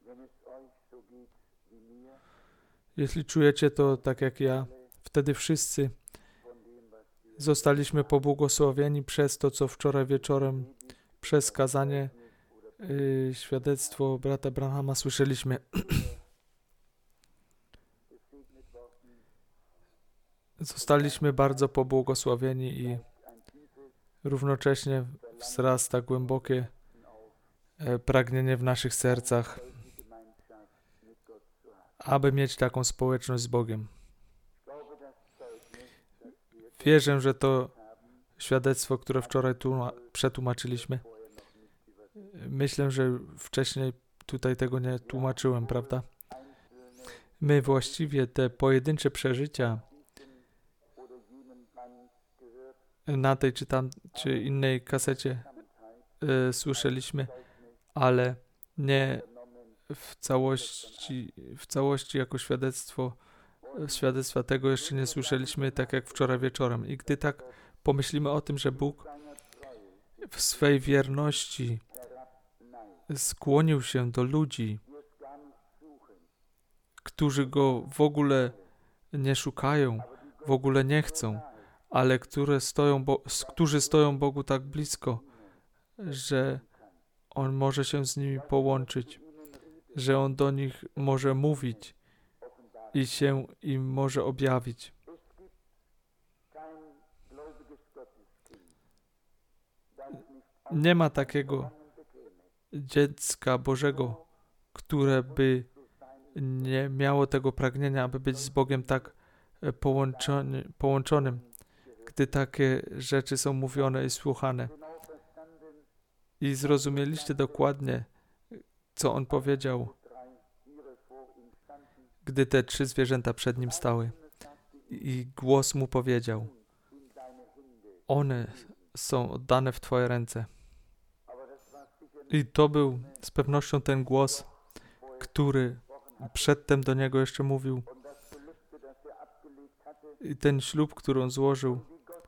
Jeśli czujecie to tak jak ja, wtedy wszyscy zostaliśmy pobłogosławieni przez to, co wczoraj wieczorem przez kazanie, świadectwo brata Branhama słyszeliśmy. Zostaliśmy bardzo pobłogosławieni i równocześnie wzrasta głębokie pragnienie w naszych sercach, aby mieć taką społeczność z Bogiem. Wierzę, że to świadectwo, które wczoraj przetłumaczyliśmy, myślę, że wcześniej tutaj tego nie tłumaczyłem, prawda? My właściwie te pojedyncze przeżycia na tej czy innej kasecie słyszeliśmy, ale nie w całości jako świadectwa tego jeszcze nie słyszeliśmy, tak jak wczoraj wieczorem. I gdy tak pomyślimy o tym, że Bóg w swej wierności skłonił się do ludzi, którzy Go w ogóle nie szukają, w ogóle nie chcą, ale którzy stoją Bogu tak blisko, że On może się z nimi połączyć, że On do nich może mówić i się im może objawić. Nie ma takiego dziecka Bożego, które by nie miało tego pragnienia, aby być z Bogiem tak połączonym, gdy takie rzeczy są mówione i słuchane. I zrozumieliście dokładnie, co On powiedział, gdy te 3 zwierzęta przed Nim stały. I głos Mu powiedział: one są oddane w Twoje ręce. I to był z pewnością ten głos, który przedtem do Niego jeszcze mówił. I ten ślub, który On złożył,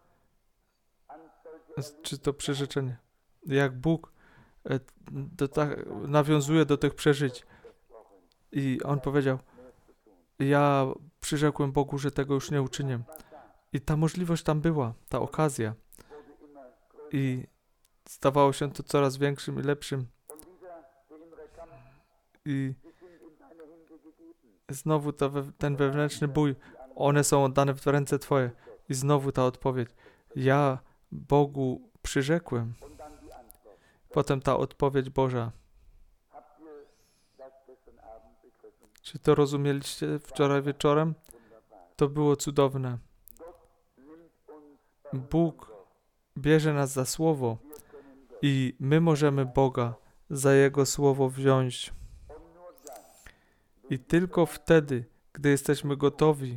czy to przyrzeczenie, jak Bóg nawiązuje do tych przeżyć. I On powiedział: ja przyrzekłem Bogu, że tego już nie uczynię. I ta możliwość tam była, ta okazja. I stawało się to coraz większym i lepszym. I znowu ten wewnętrzny bój, one są oddane w ręce Twoje. I znowu ta odpowiedź: ja Bogu przyrzekłem. Potem ta odpowiedź Boża. Czy to rozumieliście wczoraj wieczorem? To było cudowne. Bóg bierze nas za słowo i my możemy Boga za Jego słowo wziąć. I tylko wtedy, gdy jesteśmy gotowi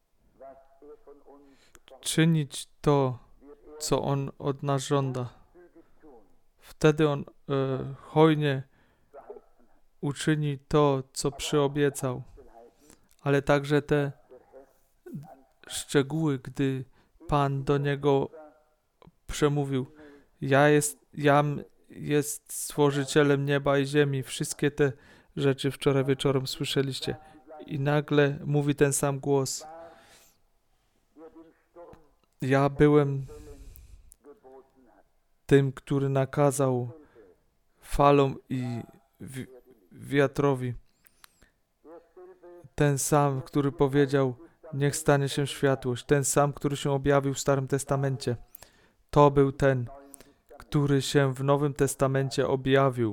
czynić to, co On od nas żąda, wtedy On hojnie uczyni to, co przyobiecał. Ale także te szczegóły, gdy Pan do Niego przemówił: Jam jest Stworzycielem nieba i ziemi. Wszystkie te rzeczy wczoraj wieczorem słyszeliście. I nagle mówi ten sam głos: ja byłem tym, który nakazał falom i wiatrowi. Ten sam, który powiedział: niech stanie się światłość. Ten sam, który się objawił w Starym Testamencie. To był ten, który się w Nowym Testamencie objawił.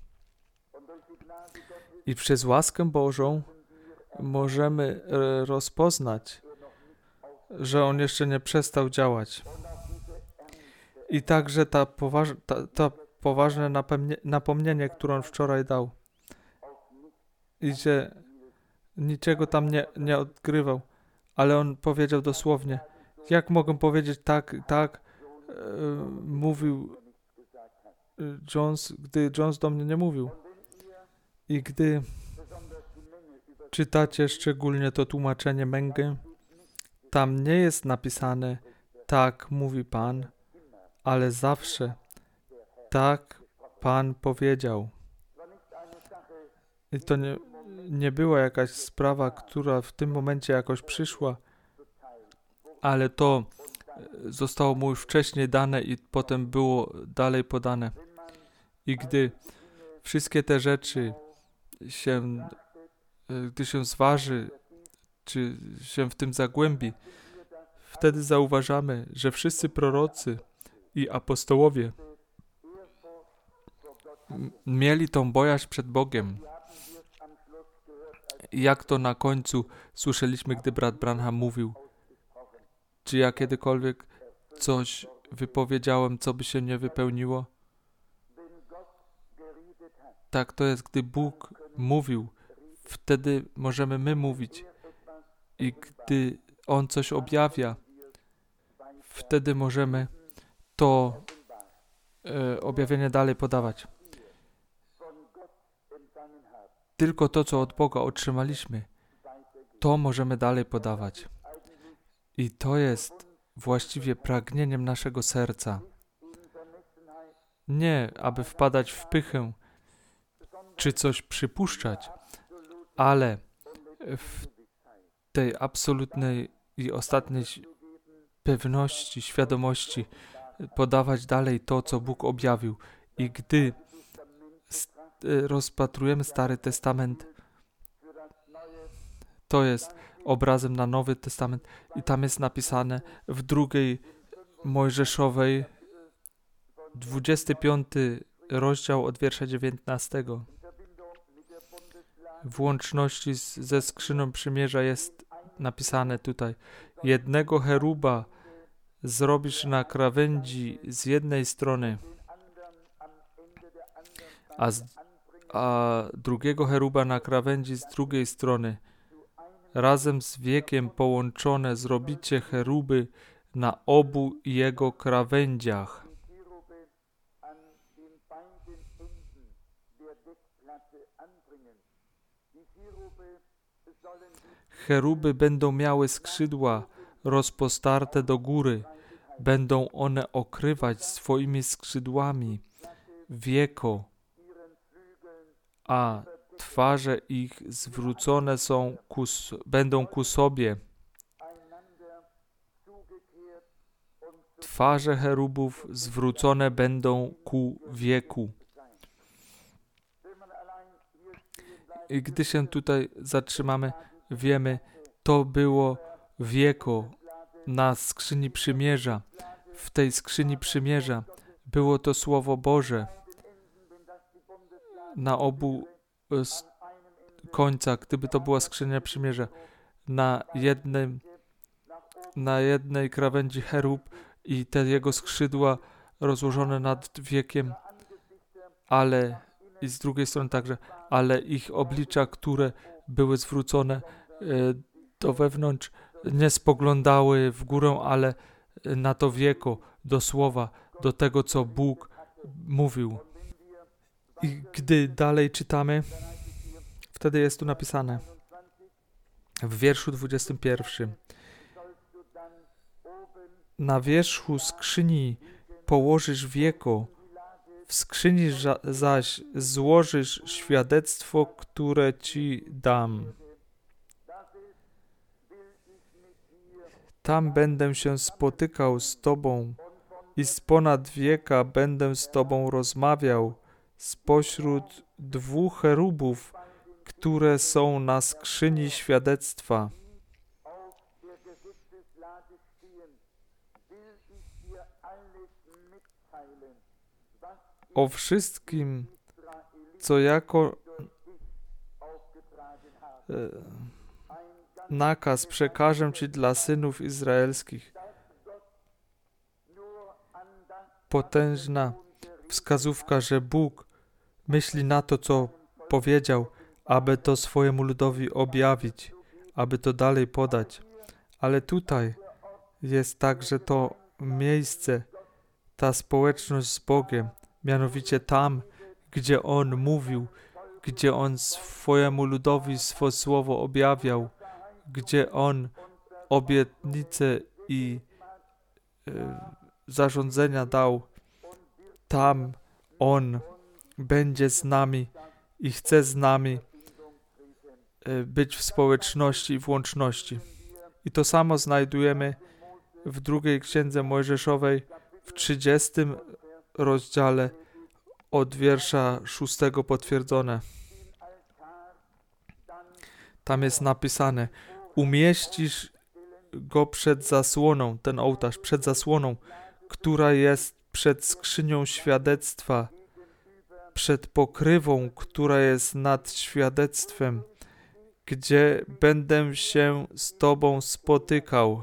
I przez łaskę Bożą możemy rozpoznać, że On jeszcze nie przestał działać. I także ta poważne napomnienie, które On wczoraj dał. I że niczego tam nie odgrywał. Ale On powiedział dosłownie: jak mogę powiedzieć tak, mówił Jones, gdy Jones do mnie nie mówił. I gdy czytacie szczególnie to tłumaczenie Mengę, tam nie jest napisane: tak mówi Pan, ale zawsze tak Pan powiedział. I to nie była jakaś sprawa, która w tym momencie jakoś przyszła, ale to zostało mu już wcześniej dane i potem było dalej podane. I gdy wszystkie te rzeczy gdy się zważy, czy się w tym zagłębi, wtedy zauważamy, że wszyscy prorocy i apostołowie mieli tą bojaźń przed Bogiem. I jak to na końcu słyszeliśmy, gdy brat Branham mówił, czy ja kiedykolwiek coś wypowiedziałem, co by się nie wypełniło? Tak to jest, gdy Bóg mówił, wtedy możemy my mówić. I gdy On coś objawia, wtedy możemy to objawienie dalej podawać. Tylko to, co od Boga otrzymaliśmy, to możemy dalej podawać. I to jest właściwie pragnieniem naszego serca. Nie, aby wpadać w pychę, czy coś przypuszczać, ale w tej absolutnej i ostatniej pewności, świadomości podawać dalej to, co Bóg objawił. I gdy rozpatrujemy Stary Testament, to jest obrazem na Nowy Testament i tam jest napisane w 2 Mojżeszowej 25 rozdział od wiersza 19. W łączności ze skrzynią przymierza jest napisane tutaj: jednego cheruba zrobisz na krawędzi z jednej strony, a drugiego cheruba na krawędzi z drugiej strony. Razem z wiekiem połączone zrobicie cheruby na obu jego krawędziach. Cheruby będą miały skrzydła rozpostarte do góry. Będą one okrywać swoimi skrzydłami wieko, a twarze ich zwrócone będą ku sobie. Twarze cherubów zwrócone będą ku wieku. I gdy się tutaj zatrzymamy, wiemy, to było wieko na skrzyni przymierza. W tej skrzyni przymierza było to Słowo Boże. Na obu końcach, gdyby to była skrzynia przymierza, na jednej krawędzi cherub i te jego skrzydła rozłożone nad wiekiem, i z drugiej strony także, ale ich oblicza, które były zwrócone do wewnątrz, nie spoglądały w górę, ale na to wieko, do słowa, do tego, co Bóg mówił. I gdy dalej czytamy, wtedy jest tu napisane w wierszu 21. Na wierzchu skrzyni położysz wieko, w skrzyni zaś złożysz świadectwo, które ci dam. Tam będę się spotykał z Tobą i z ponad wieka będę z Tobą rozmawiał spośród 2 cherubów, które są na skrzyni świadectwa. O wszystkim, co jako nakaz przekażę Ci dla synów izraelskich. Potężna wskazówka, że Bóg myśli na to, co powiedział, aby to swojemu ludowi objawić, aby to dalej podać. Ale tutaj jest także to miejsce, ta społeczność z Bogiem, mianowicie tam, gdzie On mówił, gdzie On swojemu ludowi swoje słowo objawiał, gdzie On obietnice i zarządzenia dał. Tam On będzie z nami i chce z nami być w społeczności i w łączności. I to samo znajdujemy w drugiej Księdze Mojżeszowej w 30 rozdziale od wiersza 6 potwierdzone. Tam jest napisane: umieścisz go przed zasłoną, ten ołtarz, przed zasłoną, która jest przed skrzynią świadectwa, przed pokrywą, która jest nad świadectwem, gdzie będę się z Tobą spotykał.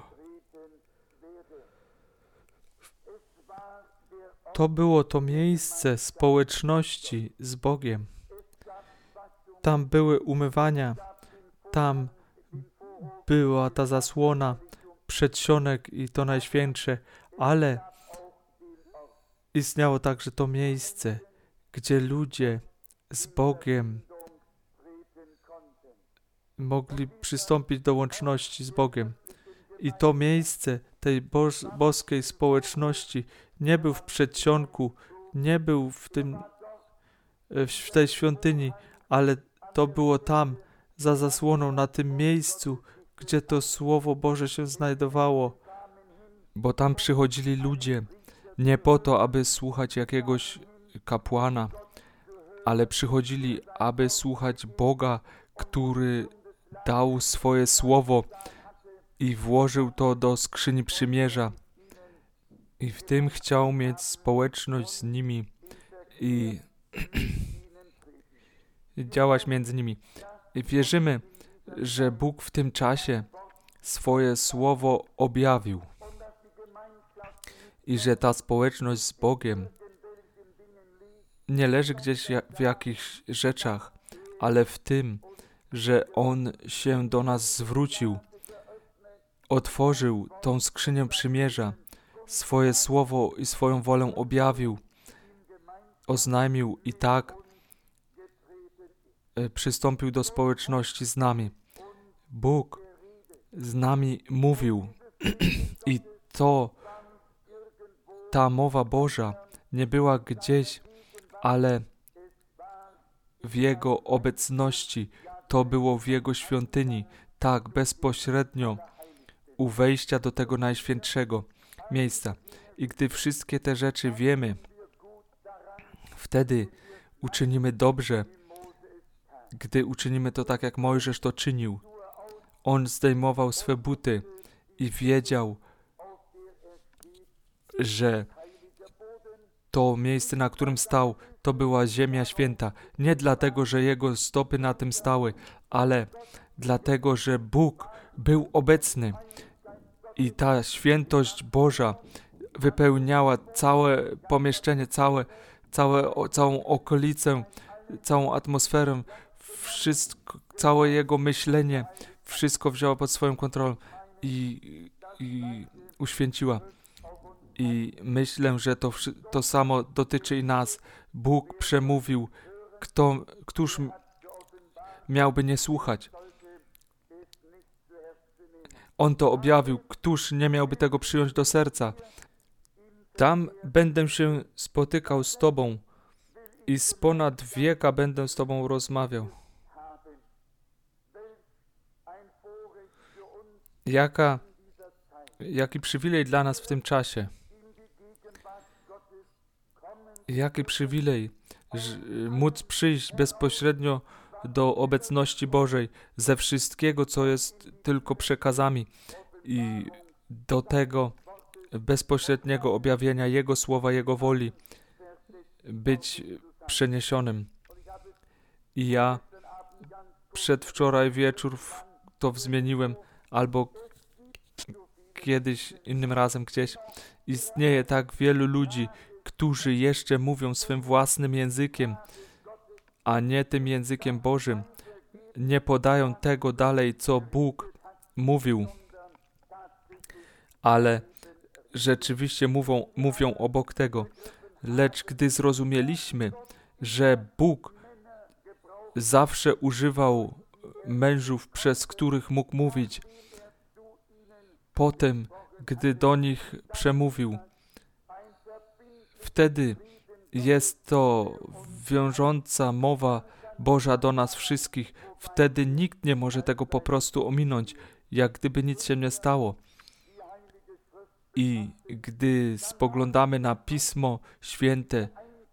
To było to miejsce społeczności z Bogiem. Tam były umywania, tam była ta zasłona, przedsionek i to najświętsze, ale istniało także to miejsce, gdzie ludzie z Bogiem mogli przystąpić do łączności z Bogiem. I to miejsce tej boskiej społeczności nie był w przedsionku, nie był w tej świątyni, ale to było tam, za zasłoną, na tym miejscu, gdzie to Słowo Boże się znajdowało. Bo tam przychodzili ludzie nie po to, aby słuchać jakiegoś kapłana, ale przychodzili, aby słuchać Boga, który dał swoje Słowo i włożył to do skrzyni przymierza. I w tym chciał mieć społeczność z nimi i działać między nimi. I wierzymy, że Bóg w tym czasie swoje Słowo objawił i że ta społeczność z Bogiem nie leży gdzieś w jakichś rzeczach, ale w tym, że On się do nas zwrócił, otworzył tą skrzynię przymierza, swoje Słowo i swoją wolę objawił, oznajmił i tak przystąpił do społeczności z nami. Bóg z nami mówił i ta mowa Boża nie była gdzieś, ale w Jego obecności, to było w Jego świątyni, tak bezpośrednio u wejścia do tego najświętszego miejsca. I gdy wszystkie te rzeczy wiemy, wtedy uczynimy dobrze, gdy uczynimy to tak, jak Mojżesz to czynił. On zdejmował swe buty i wiedział, że to miejsce, na którym stał, to była ziemia święta. Nie dlatego, że jego stopy na tym stały, ale dlatego, że Bóg był obecny i ta świętość Boża wypełniała całe pomieszczenie, całą okolicę, całą atmosferę, wszystko, całe jego myślenie, wszystko wzięła pod swoją kontrolę i uświęciła. I myślę, że to samo dotyczy i nas. Bóg przemówił, któż miałby nie słuchać. On to objawił, któż nie miałby tego przyjąć do serca. Tam będę się spotykał z Tobą i z ponad wieka będę z Tobą rozmawiał. Jaki przywilej dla nas w tym czasie. Jaki przywilej móc przyjść bezpośrednio do obecności Bożej ze wszystkiego, co jest tylko przekazami i do tego bezpośredniego objawienia Jego słowa, Jego woli, być przeniesionym. I ja przedwczoraj wieczór to zmieniłem, albo kiedyś, innym razem gdzieś. Istnieje tak wielu ludzi, którzy jeszcze mówią swym własnym językiem, a nie tym językiem Bożym. Nie podają tego dalej, co Bóg mówił, ale rzeczywiście mówią obok tego. Lecz gdy zrozumieliśmy, że Bóg zawsze używał mężów, przez których mógł mówić, potem, gdy do nich przemówił, wtedy jest to wiążąca mowa Boża do nas wszystkich, wtedy nikt nie może tego po prostu ominąć, jak gdyby nic się nie stało. I gdy spoglądamy na Pismo Święte,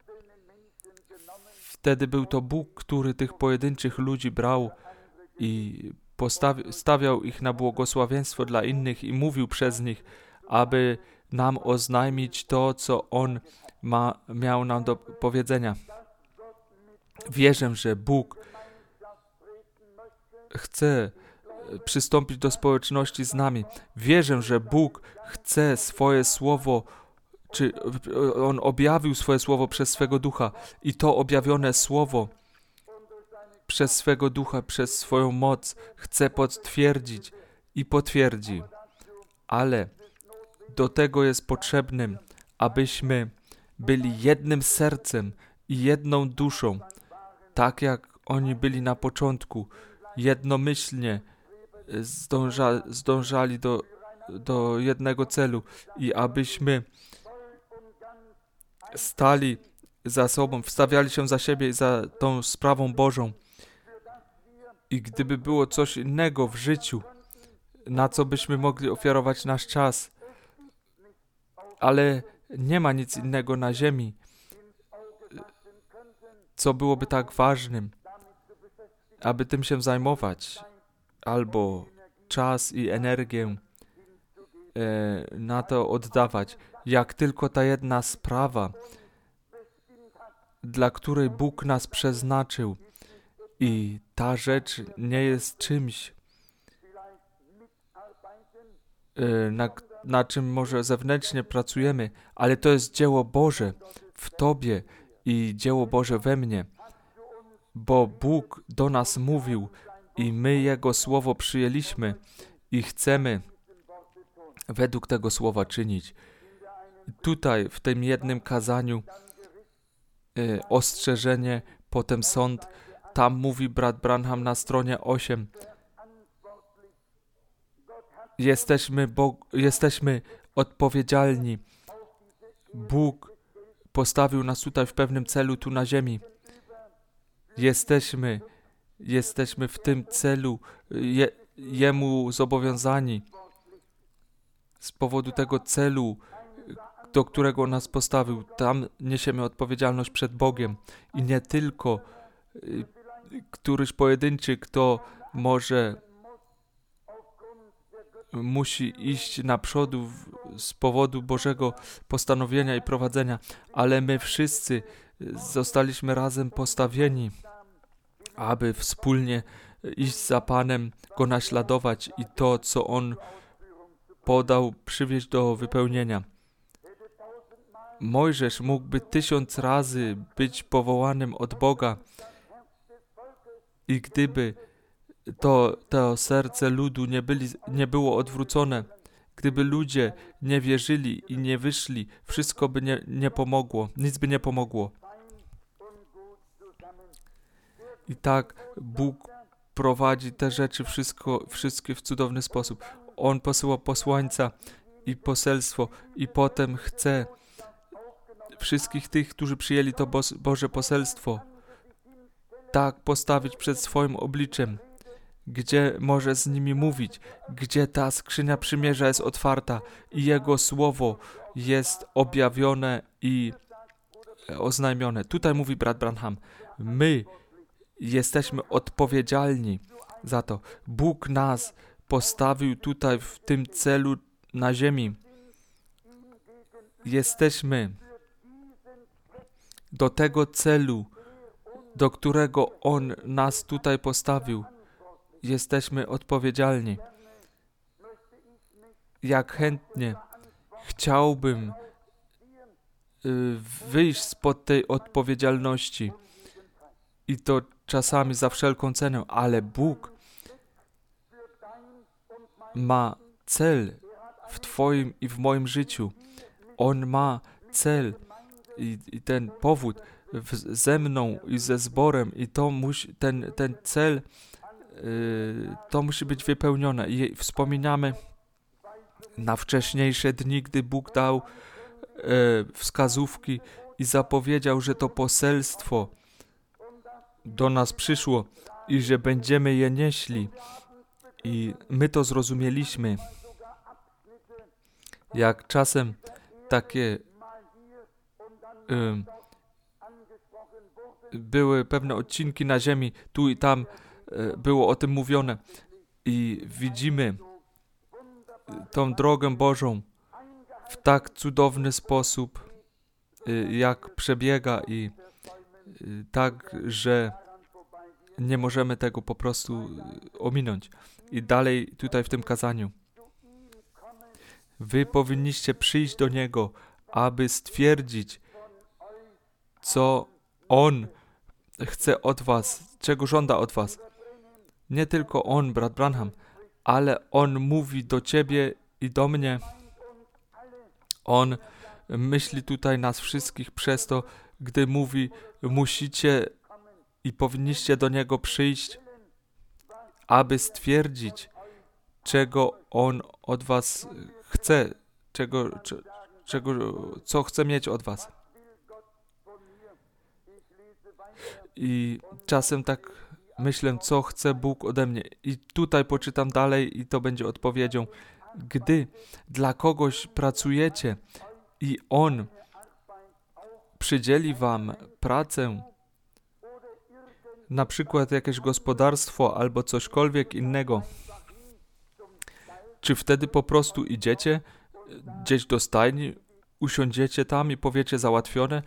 wtedy był to Bóg, który tych pojedynczych ludzi brał i stawiał ich na błogosławieństwo dla innych i mówił przez nich, aby nam oznajmić to, co On miał nam do powiedzenia. Wierzę, że Bóg chce przystąpić do społeczności z nami. Wierzę, że Bóg chce swoje słowo, czy On objawił swoje słowo przez swego Ducha i to objawione słowo przez swego Ducha, przez swoją moc chce potwierdzić i potwierdzi. Ale do tego jest potrzebnym, abyśmy byli jednym sercem i jedną duszą, tak jak oni byli na początku, jednomyślnie zdążali do jednego celu i abyśmy stali za sobą, wstawiali się za siebie i za tą sprawą Bożą. I gdyby było coś innego w życiu, na co byśmy mogli ofiarować nasz czas, ale nie ma nic innego na ziemi, co byłoby tak ważnym, aby tym się zajmować, albo czas i energię na to oddawać, jak tylko ta jedna sprawa, dla której Bóg nas przeznaczył. I ta rzecz nie jest czymś, na czym może zewnętrznie pracujemy, ale to jest dzieło Boże w Tobie i dzieło Boże we mnie, bo Bóg do nas mówił i my Jego Słowo przyjęliśmy i chcemy według tego Słowa czynić. Tutaj w tym jednym kazaniu ostrzeżenie, potem sąd, tam mówi brat Branham na stronie 8. Jesteśmy odpowiedzialni. Bóg postawił nas tutaj w pewnym celu, tu na ziemi. Jesteśmy w tym celu Jemu zobowiązani. Z powodu tego celu, do którego nas postawił, tam niesiemy odpowiedzialność przed Bogiem. I nie tylko któryś pojedynczy, kto musi iść naprzód z powodu Bożego postanowienia i prowadzenia, ale my wszyscy zostaliśmy razem postawieni, aby wspólnie iść za Panem, Go naśladować i to, co On podał, przywieźć do wypełnienia. Mojżesz mógłby 1000 razy być powołanym od Boga i gdyby to serce ludu nie było odwrócone, gdyby ludzie nie wierzyli i nie wyszli, wszystko by nie pomogło, nic by nie pomogło. I tak Bóg prowadzi te rzeczy wszystkie w cudowny sposób. On posyła posłańca i poselstwo i potem chce wszystkich tych, którzy przyjęli to Boże poselstwo, tak postawić przed swoim obliczem, gdzie może z nimi mówić, gdzie ta skrzynia przymierza jest otwarta i Jego Słowo jest objawione i oznajmione. Tutaj mówi brat Branham, my jesteśmy odpowiedzialni za to. Bóg nas postawił tutaj w tym celu na ziemi. Jesteśmy do tego celu, do którego On nas tutaj postawił. Jesteśmy odpowiedzialni. Jak chętnie chciałbym wyjść spod tej odpowiedzialności i to czasami za wszelką cenę, ale Bóg ma cel w Twoim i w moim życiu. On ma cel i ten powód ze mną i ze zborem i to ten cel to musi być wypełnione. I wspominamy na wcześniejsze dni, gdy Bóg dał wskazówki i zapowiedział, że to poselstwo do nas przyszło i że będziemy je nieśli. I my to zrozumieliśmy. Jak czasem takie były pewne odcinki na ziemi, tu i tam było o tym mówione i widzimy tą drogę Bożą w tak cudowny sposób, jak przebiega i tak, że nie możemy tego po prostu ominąć. I dalej tutaj w tym kazaniu. Wy powinniście przyjść do Niego, aby stwierdzić, co On chce od was, czego żąda od was. Nie tylko on, brat Branham, ale on mówi do ciebie i do mnie. On myśli tutaj nas wszystkich przez to, gdy mówi, musicie i powinniście do Niego przyjść, aby stwierdzić, czego On od was chce, co chce mieć od was. I czasem tak myślę, co chce Bóg ode mnie. I tutaj poczytam dalej i to będzie odpowiedzią. Gdy dla kogoś pracujecie i On przydzieli wam pracę, na przykład jakieś gospodarstwo albo cośkolwiek innego, czy wtedy po prostu idziecie gdzieś do stajni, usiądziecie tam i powiecie załatwione?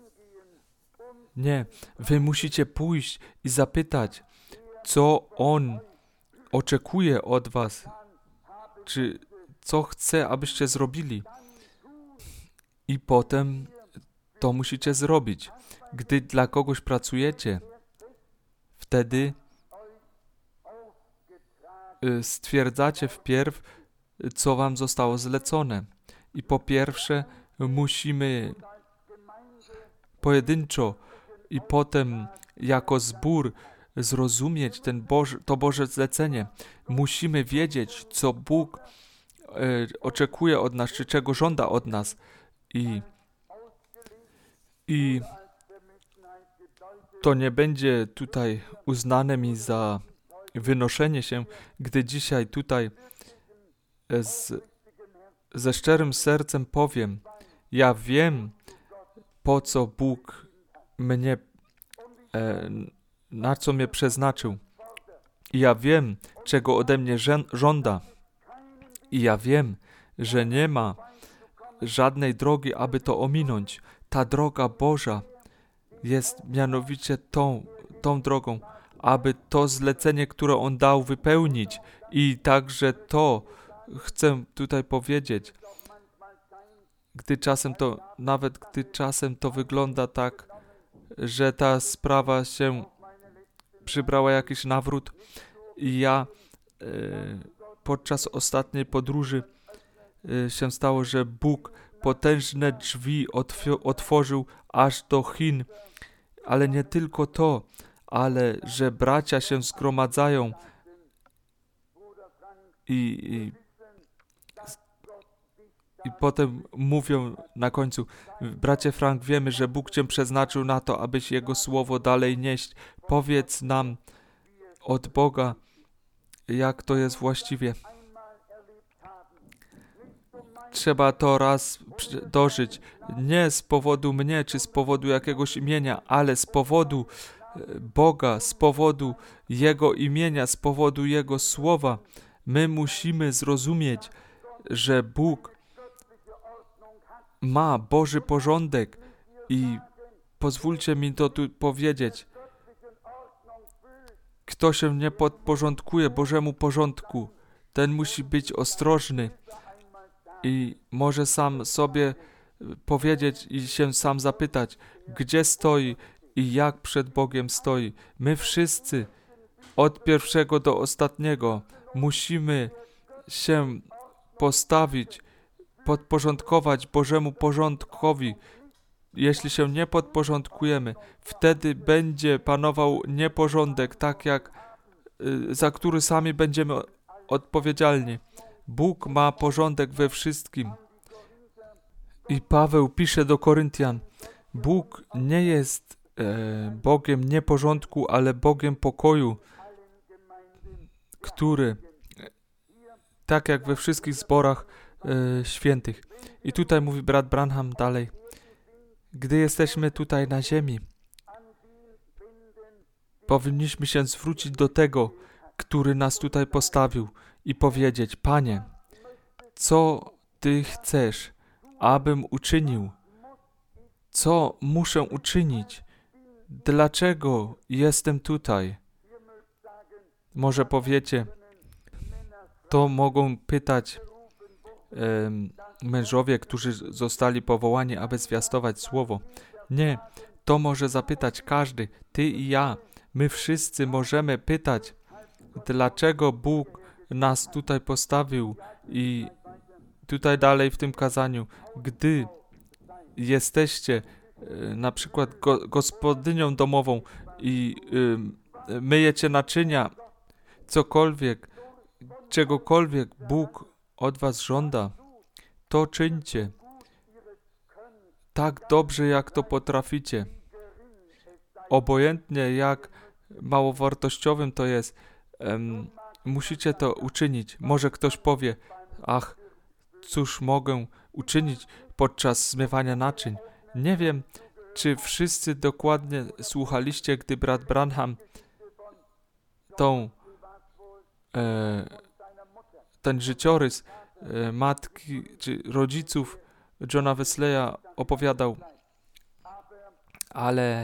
Nie, wy musicie pójść i zapytać, co On oczekuje od was, czy co chce, abyście zrobili. I potem to musicie zrobić. Gdy dla kogoś pracujecie, wtedy stwierdzacie wpierw, co wam zostało zlecone. I po pierwsze musimy pojedynczo i potem jako zbór zrozumieć to Boże zlecenie. Musimy wiedzieć, co Bóg oczekuje od nas, czy czego żąda od nas. I to nie będzie tutaj uznane mi za wynoszenie się, gdy dzisiaj tutaj ze szczerym sercem powiem, ja wiem, po co Bóg mnie, na co mnie przeznaczył. I ja wiem, czego ode mnie żąda. I ja wiem, że nie ma żadnej drogi, aby to ominąć. Ta droga Boża jest mianowicie tą drogą, aby to zlecenie, które On dał, wypełnić. I także to chcę tutaj powiedzieć, gdy czasem to wygląda tak, że ta sprawa się przybrała jakiś nawrót i ja podczas ostatniej podróży się stało, że Bóg potężne drzwi otworzył aż do Chin, ale nie tylko to, ale że bracia się zgromadzają i potem mówią na końcu, bracie Frank, wiemy, że Bóg Cię przeznaczył na to, abyś Jego słowo dalej nieść. Powiedz nam od Boga, jak to jest właściwie. Trzeba to raz dożyć. Nie z powodu mnie, czy z powodu jakiegoś imienia, ale z powodu Boga, z powodu Jego imienia, z powodu Jego słowa. My musimy zrozumieć, że Bóg ma Boży porządek i pozwólcie mi to tu powiedzieć. Kto się nie podporządkuje Bożemu porządku, ten musi być ostrożny i może sam sobie powiedzieć i się sam zapytać, gdzie stoi i jak przed Bogiem stoi. My wszyscy, od pierwszego do ostatniego, musimy się postawić, podporządkować Bożemu porządkowi. Jeśli się nie podporządkujemy, wtedy będzie panował nieporządek, tak jak za który sami będziemy odpowiedzialni. Bóg ma porządek we wszystkim. I Paweł pisze do Koryntian, Bóg nie jest Bogiem nie porządku, ale Bogiem pokoju, który, tak jak we wszystkich zborach świętych. I tutaj mówi brat Branham dalej. Gdy jesteśmy tutaj na ziemi, powinniśmy się zwrócić do tego, który nas tutaj postawił i powiedzieć: Panie, co Ty chcesz, abym uczynił? Co muszę uczynić? Dlaczego jestem tutaj? Może powiecie, to mogą pytać mężowie, którzy zostali powołani, aby zwiastować słowo. Nie, to może zapytać każdy, ty i ja. My wszyscy możemy pytać, dlaczego Bóg nas tutaj postawił. I tutaj dalej w tym kazaniu, gdy jesteście na przykład gospodynią domową i myjecie naczynia, cokolwiek, czegokolwiek Bóg od was żąda, to czyńcie tak dobrze, jak to potraficie. Obojętnie jak małowartościowym to jest, musicie to uczynić. Może ktoś powie: ach, cóż mogę uczynić podczas zmywania naczyń? Nie wiem, czy wszyscy dokładnie słuchaliście, gdy brat Branham ten życiorys matki czy rodziców Johna Wesleya opowiadał, ale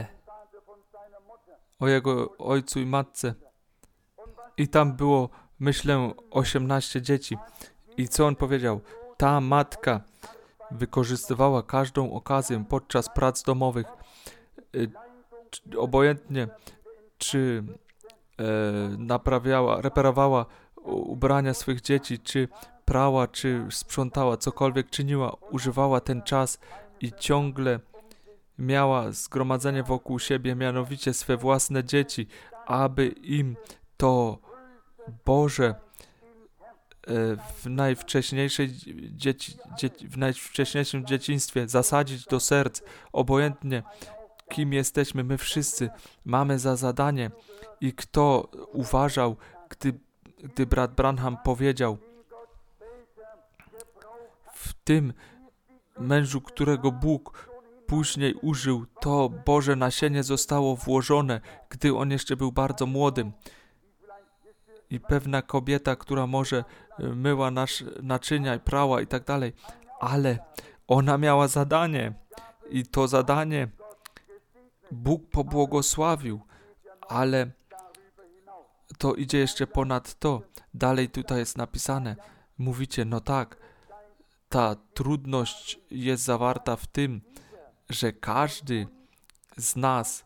o jego ojcu i matce. I tam było, myślę, 18 dzieci. I co on powiedział? Ta matka wykorzystywała każdą okazję podczas prac domowych. Obojętnie, czy reparowała ubrania swych dzieci, czy prała, czy sprzątała, cokolwiek czyniła, używała ten czas i ciągle miała zgromadzenie wokół siebie, mianowicie swe własne dzieci, aby im to Boże w najwcześniejszym dzieciństwie zasadzić do serc, obojętnie kim jesteśmy, my wszyscy mamy za zadanie. I kto uważał, gdy brat Branham powiedział, w tym mężu, którego Bóg później użył, to Boże nasienie zostało włożone, gdy on jeszcze był bardzo młodym. I pewna kobieta, która może myła naczynia i prała i tak dalej, ale ona miała zadanie i to zadanie Bóg pobłogosławił, ale to idzie jeszcze ponad to. Dalej tutaj jest napisane, mówicie, no tak, ta trudność jest zawarta w tym, że każdy z nas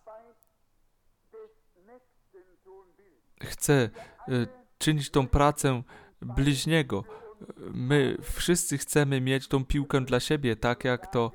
chce czynić tą pracę bliźniego. My wszyscy chcemy mieć tą piłkę dla siebie, tak jak to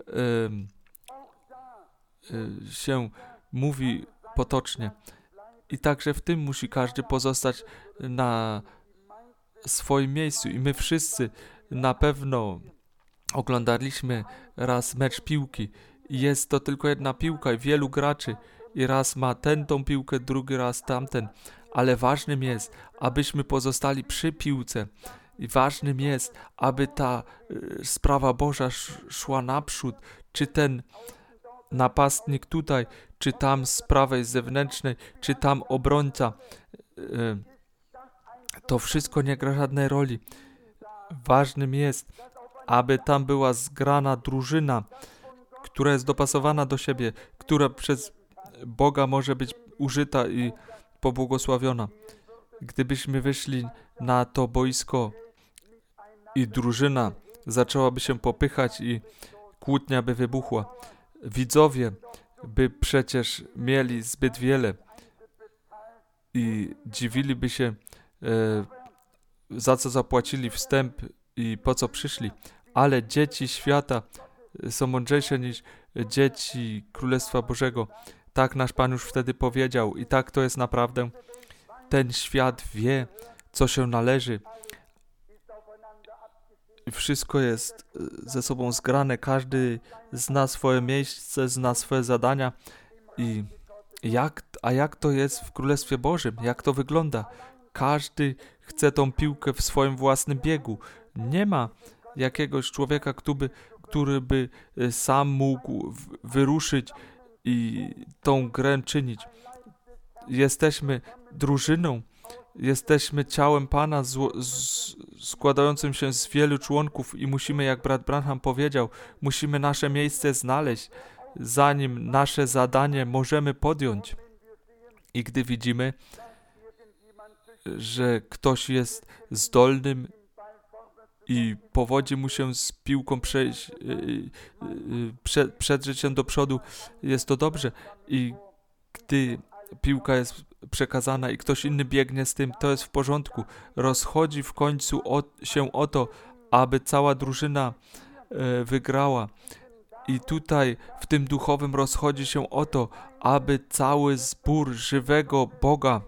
się mówi potocznie. I także w tym musi każdy pozostać na swoim miejscu. I my wszyscy na pewno oglądaliśmy raz mecz piłki. Jest to tylko jedna piłka i wielu graczy. I raz ma ten tą piłkę, drugi raz tamten. Ale ważnym jest, abyśmy pozostali przy piłce. I ważnym jest, aby ta sprawa Boża szła naprzód. Czy ten napastnik tutaj, czy tam z prawej zewnętrznej, czy tam obrońca. To wszystko nie gra żadnej roli. Ważnym jest, aby tam była zgrana drużyna, która jest dopasowana do siebie, która przez Boga może być użyta i pobłogosławiona. Gdybyśmy wyszli na to boisko i drużyna zaczęłaby się popychać i kłótnia by wybuchła, widzowie by przecież mieli zbyt wiele i dziwiliby się, za co zapłacili wstęp i po co przyszli. Ale dzieci świata są mądrzejsze niż dzieci Królestwa Bożego. Tak nasz Pan już wtedy powiedział i tak to jest naprawdę. Ten świat wie, co się należy. I wszystko jest ze sobą zgrane. Każdy zna swoje miejsce, zna swoje zadania I jak to jest w Królestwie Bożym? Jak to wygląda? Każdy chce tą piłkę w swoim własnym biegu. Nie ma jakiegoś człowieka, który by sam mógł wyruszyć i tą grę czynić. Jesteśmy drużyną, jesteśmy ciałem Pana składającym się z wielu członków i musimy, jak brat Branham powiedział, musimy nasze miejsce znaleźć, zanim nasze zadanie możemy podjąć. I gdy widzimy, że ktoś jest zdolnym i powodzi mu się z piłką przejść, przedrzeć się do przodu, jest to dobrze. I gdy piłka jest przekazana i ktoś inny biegnie z tym, to jest w porządku. Rozchodzi w końcu się o to, aby cała drużyna wygrała. I tutaj w tym duchowym rozchodzi się o to, aby cały zbór żywego Boga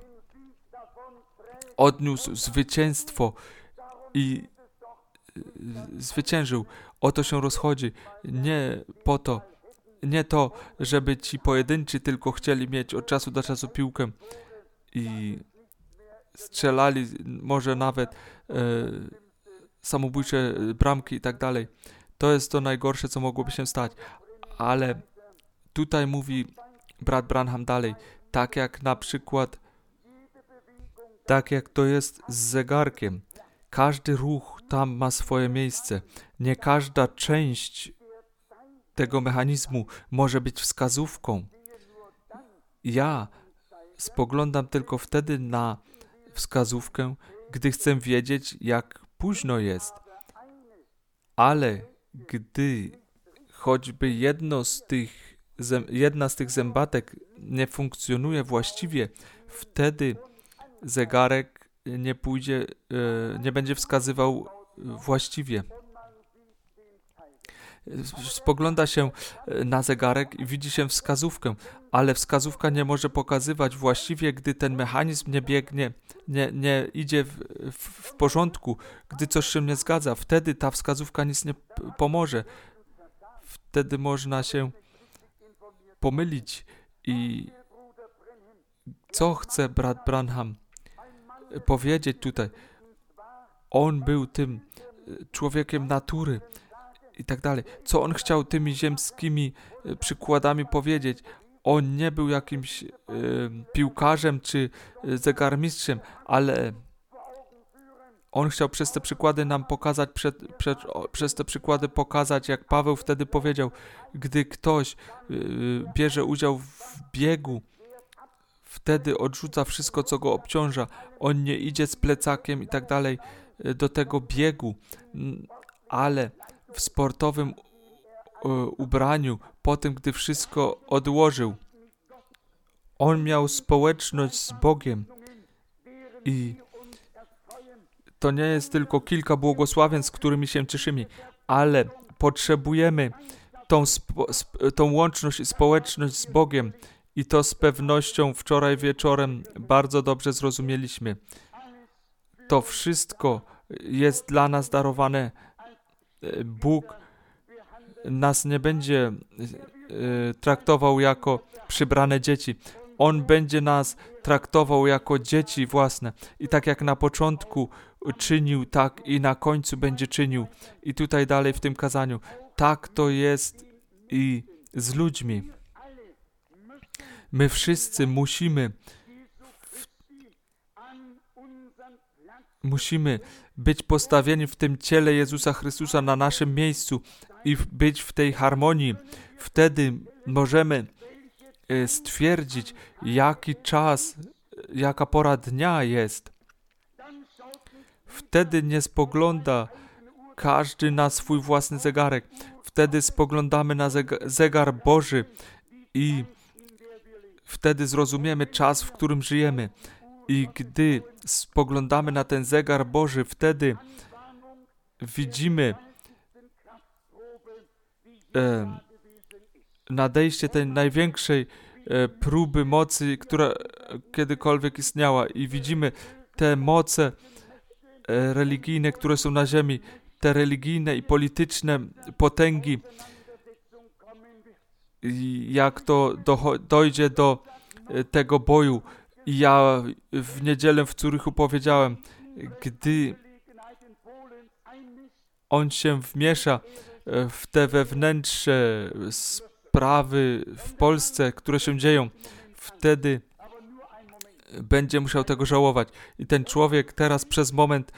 odniósł zwycięstwo i zwyciężył. O to się rozchodzi. Nie to, żeby ci pojedynczy tylko chcieli mieć od czasu do czasu piłkę i strzelali może nawet samobójcze bramki i tak dalej. To jest to najgorsze, co mogłoby się stać. Ale tutaj mówi brat Branham dalej, tak jak na przykład, tak jak to jest z zegarkiem. Każdy ruch tam ma swoje miejsce. Nie każda część tego mechanizmu może być wskazówką. Ja spoglądam tylko wtedy na wskazówkę, gdy chcę wiedzieć, jak późno jest. Ale gdy choćby jedna z tych zębatek nie funkcjonuje właściwie, wtedy zegarek nie będzie wskazywał właściwie. Spogląda się na zegarek i widzi się wskazówkę, ale wskazówka nie może pokazywać właściwie, gdy ten mechanizm nie biegnie, nie idzie w porządku, gdy coś się nie zgadza. Wtedy ta wskazówka nic nie pomoże. Wtedy można się pomylić. I co chce brat Branham powiedzieć tutaj? On był tym człowiekiem natury i tak dalej. Co on chciał tymi ziemskimi przykładami powiedzieć? On nie był jakimś piłkarzem czy zegarmistrzem, ale on chciał przez te przykłady nam pokazać, przez te przykłady pokazać, jak Paweł wtedy powiedział, gdy ktoś bierze udział w biegu, wtedy odrzuca wszystko, co go obciąża. On nie idzie z plecakiem i tak dalej do tego biegu, ale w sportowym ubraniu, po tym, gdy wszystko odłożył. On miał społeczność z Bogiem i to nie jest tylko kilka błogosławieństw, z którymi się cieszymy, ale potrzebujemy tą łączność i społeczność z Bogiem i to z pewnością wczoraj wieczorem bardzo dobrze zrozumieliśmy. To wszystko jest dla nas darowane. Bóg nas nie będzie traktował jako przybrane dzieci. On będzie nas traktował jako dzieci własne. I tak jak na początku czynił, tak i na końcu będzie czynił. I tutaj dalej w tym kazaniu. Tak to jest i z ludźmi. My wszyscy musimy być postawieni w tym ciele Jezusa Chrystusa na naszym miejscu i być w tej harmonii. Wtedy możemy stwierdzić, jaki czas, jaka pora dnia jest. Wtedy nie spogląda każdy na swój własny zegarek. Wtedy spoglądamy na zegar Boży i wtedy zrozumiemy czas, w którym żyjemy. I gdy spoglądamy na ten zegar Boży, wtedy widzimy nadejście tej największej próby mocy, która kiedykolwiek istniała. I widzimy te moce religijne, które są na ziemi, te religijne i polityczne potęgi. jak to dojdzie do tego boju. I ja w niedzielę w Zurychu powiedziałem, gdy on się wmiesza w te wewnętrzne sprawy w Polsce, które się dzieją, wtedy będzie musiał tego żałować. I ten człowiek teraz przez moment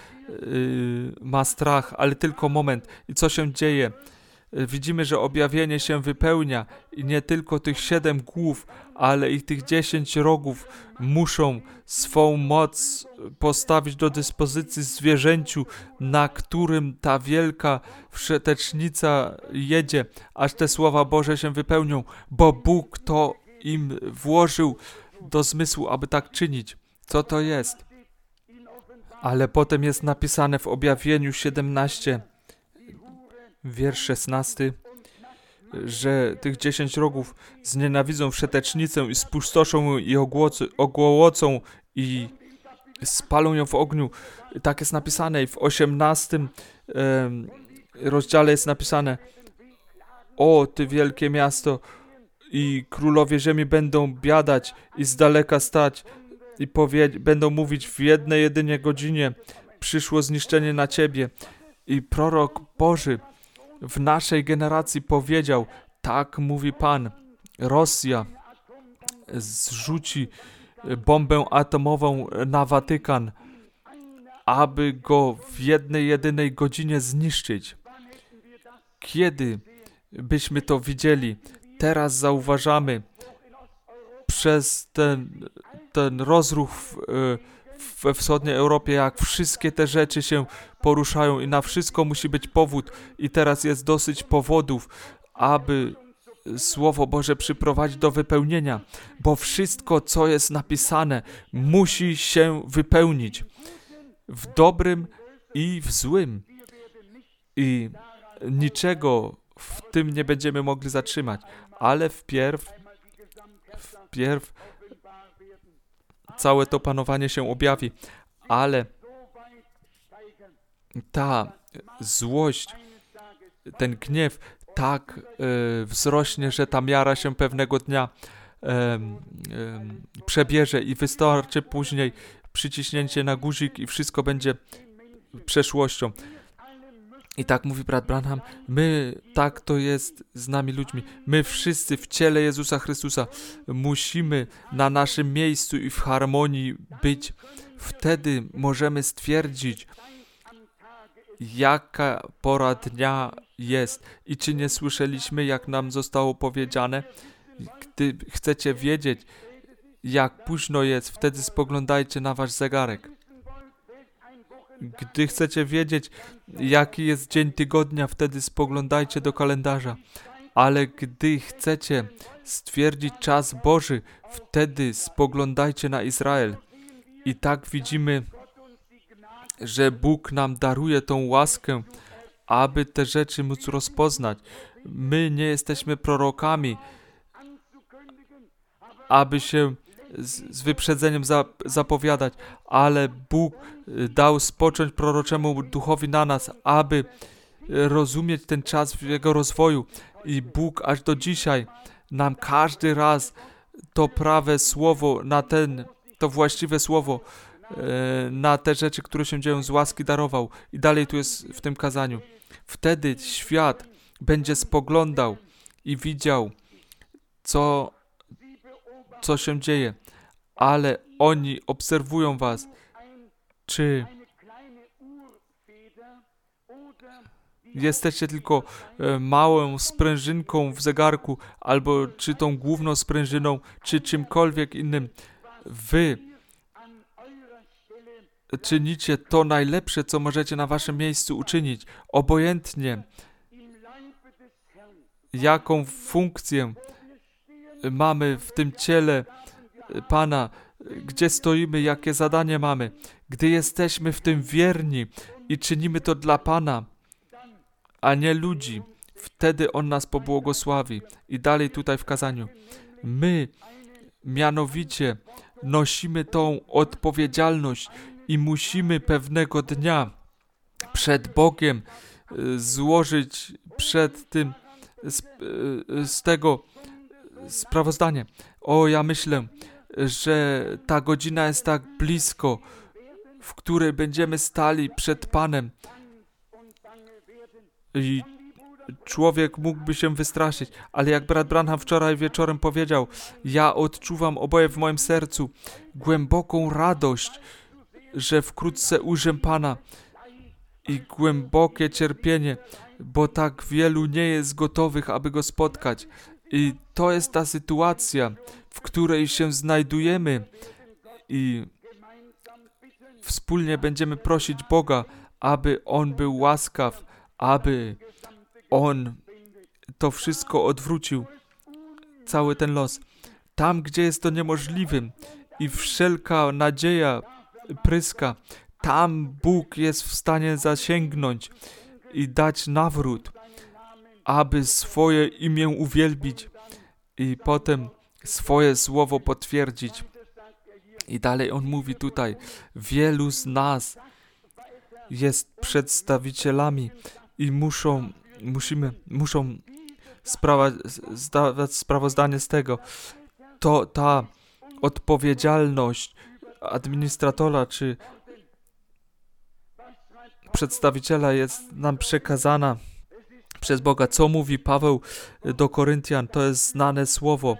ma strach, ale tylko moment. I co się dzieje? Widzimy, że objawienie się wypełnia i nie tylko tych 7 głów, ale i tych 10 rogów muszą swą moc postawić do dyspozycji zwierzęciu, na którym ta wielka wszetecznica jedzie, aż te słowa Boże się wypełnią, bo Bóg to im włożył do zmysłu, aby tak czynić. Co to jest? Ale potem jest napisane w objawieniu 17, wiersz 16, że tych 10 rogów znienawidzą wszetecznicę i spustoszą ją i ogłocą i spalą ją w ogniu. Tak jest napisane i w 18 rozdziale jest napisane: o, ty wielkie miasto, i królowie ziemi będą biadać i z daleka stać i będą mówić: w jednej jedynie godzinie przyszło zniszczenie na ciebie. I prorok Boży w naszej generacji powiedział: tak mówi Pan, Rosja zrzuci bombę atomową na Watykan, aby go w jednej jedynej godzinie zniszczyć. Kiedy byśmy to widzieli? Teraz zauważamy przez ten rozruch we wschodniej Europie, jak wszystkie te rzeczy się poruszają i na wszystko musi być powód. I teraz jest dosyć powodów, aby Słowo Boże przyprowadzić do wypełnienia, bo wszystko, co jest napisane, musi się wypełnić w dobrym i w złym. I niczego w tym nie będziemy mogli zatrzymać, ale wpierw całe to panowanie się objawi, ale ta złość, ten gniew tak wzrośnie, że ta miara się pewnego dnia przebierze i wystarczy później przyciśnięcie na guzik i wszystko będzie przeszłością. I tak mówi brat Branham, tak to jest z nami ludźmi, my wszyscy w ciele Jezusa Chrystusa musimy na naszym miejscu i w harmonii być. Wtedy możemy stwierdzić, jaka pora dnia jest. I czy nie słyszeliśmy, jak nam zostało powiedziane? Gdy chcecie wiedzieć, jak późno jest, wtedy spoglądajcie na wasz zegarek. Gdy chcecie wiedzieć, jaki jest dzień tygodnia, wtedy spoglądajcie do kalendarza. Ale gdy chcecie stwierdzić czas Boży, wtedy spoglądajcie na Izrael. I tak widzimy, że Bóg nam daruje tą łaskę, aby te rzeczy móc rozpoznać. My nie jesteśmy prorokami, aby się z wyprzedzeniem zapowiadać, ale Bóg dał spocząć proroczemu duchowi na nas, aby rozumieć ten czas w jego rozwoju. I Bóg aż do dzisiaj nam każdy raz to prawe słowo, to właściwe słowo na te rzeczy, które się dzieją z łaski darował. I dalej tu jest w tym kazaniu. Wtedy świat będzie spoglądał i widział, co się dzieje, ale oni obserwują was, czy jesteście tylko małą sprężynką w zegarku, albo czy tą główną sprężyną, czy czymkolwiek innym. Wy czynicie to najlepsze, co możecie na waszym miejscu uczynić, obojętnie jaką funkcję mamy w tym ciele Pana, gdzie stoimy, jakie zadanie mamy. Gdy jesteśmy w tym wierni i czynimy to dla Pana, a nie ludzi, wtedy On nas pobłogosławi. I dalej tutaj w kazaniu. My mianowicie nosimy tą odpowiedzialność i musimy pewnego dnia przed Bogiem złożyć przed tym z tego sprawozdanie. Ja myślę, że ta godzina jest tak blisko, w której będziemy stali przed Panem i człowiek mógłby się wystraszyć, ale jak brat Branham wczoraj wieczorem powiedział, ja odczuwam oboje w moim sercu głęboką radość, że wkrótce ujrzę Pana i głębokie cierpienie, bo tak wielu nie jest gotowych, aby Go spotkać. I to jest ta sytuacja, w której się znajdujemy i wspólnie będziemy prosić Boga, aby On był łaskaw, aby On to wszystko odwrócił, cały ten los. Tam, gdzie jest to niemożliwym i wszelka nadzieja pryska, tam Bóg jest w stanie zasięgnąć i dać nawrót, aby swoje imię uwielbić i potem swoje słowo potwierdzić. I dalej on mówi tutaj, wielu z nas jest przedstawicielami i muszą zdawać sprawozdanie z tego. To ta odpowiedzialność administratora czy przedstawiciela jest nam przekazana przez Boga. Co mówi Paweł do Koryntian? To jest znane słowo.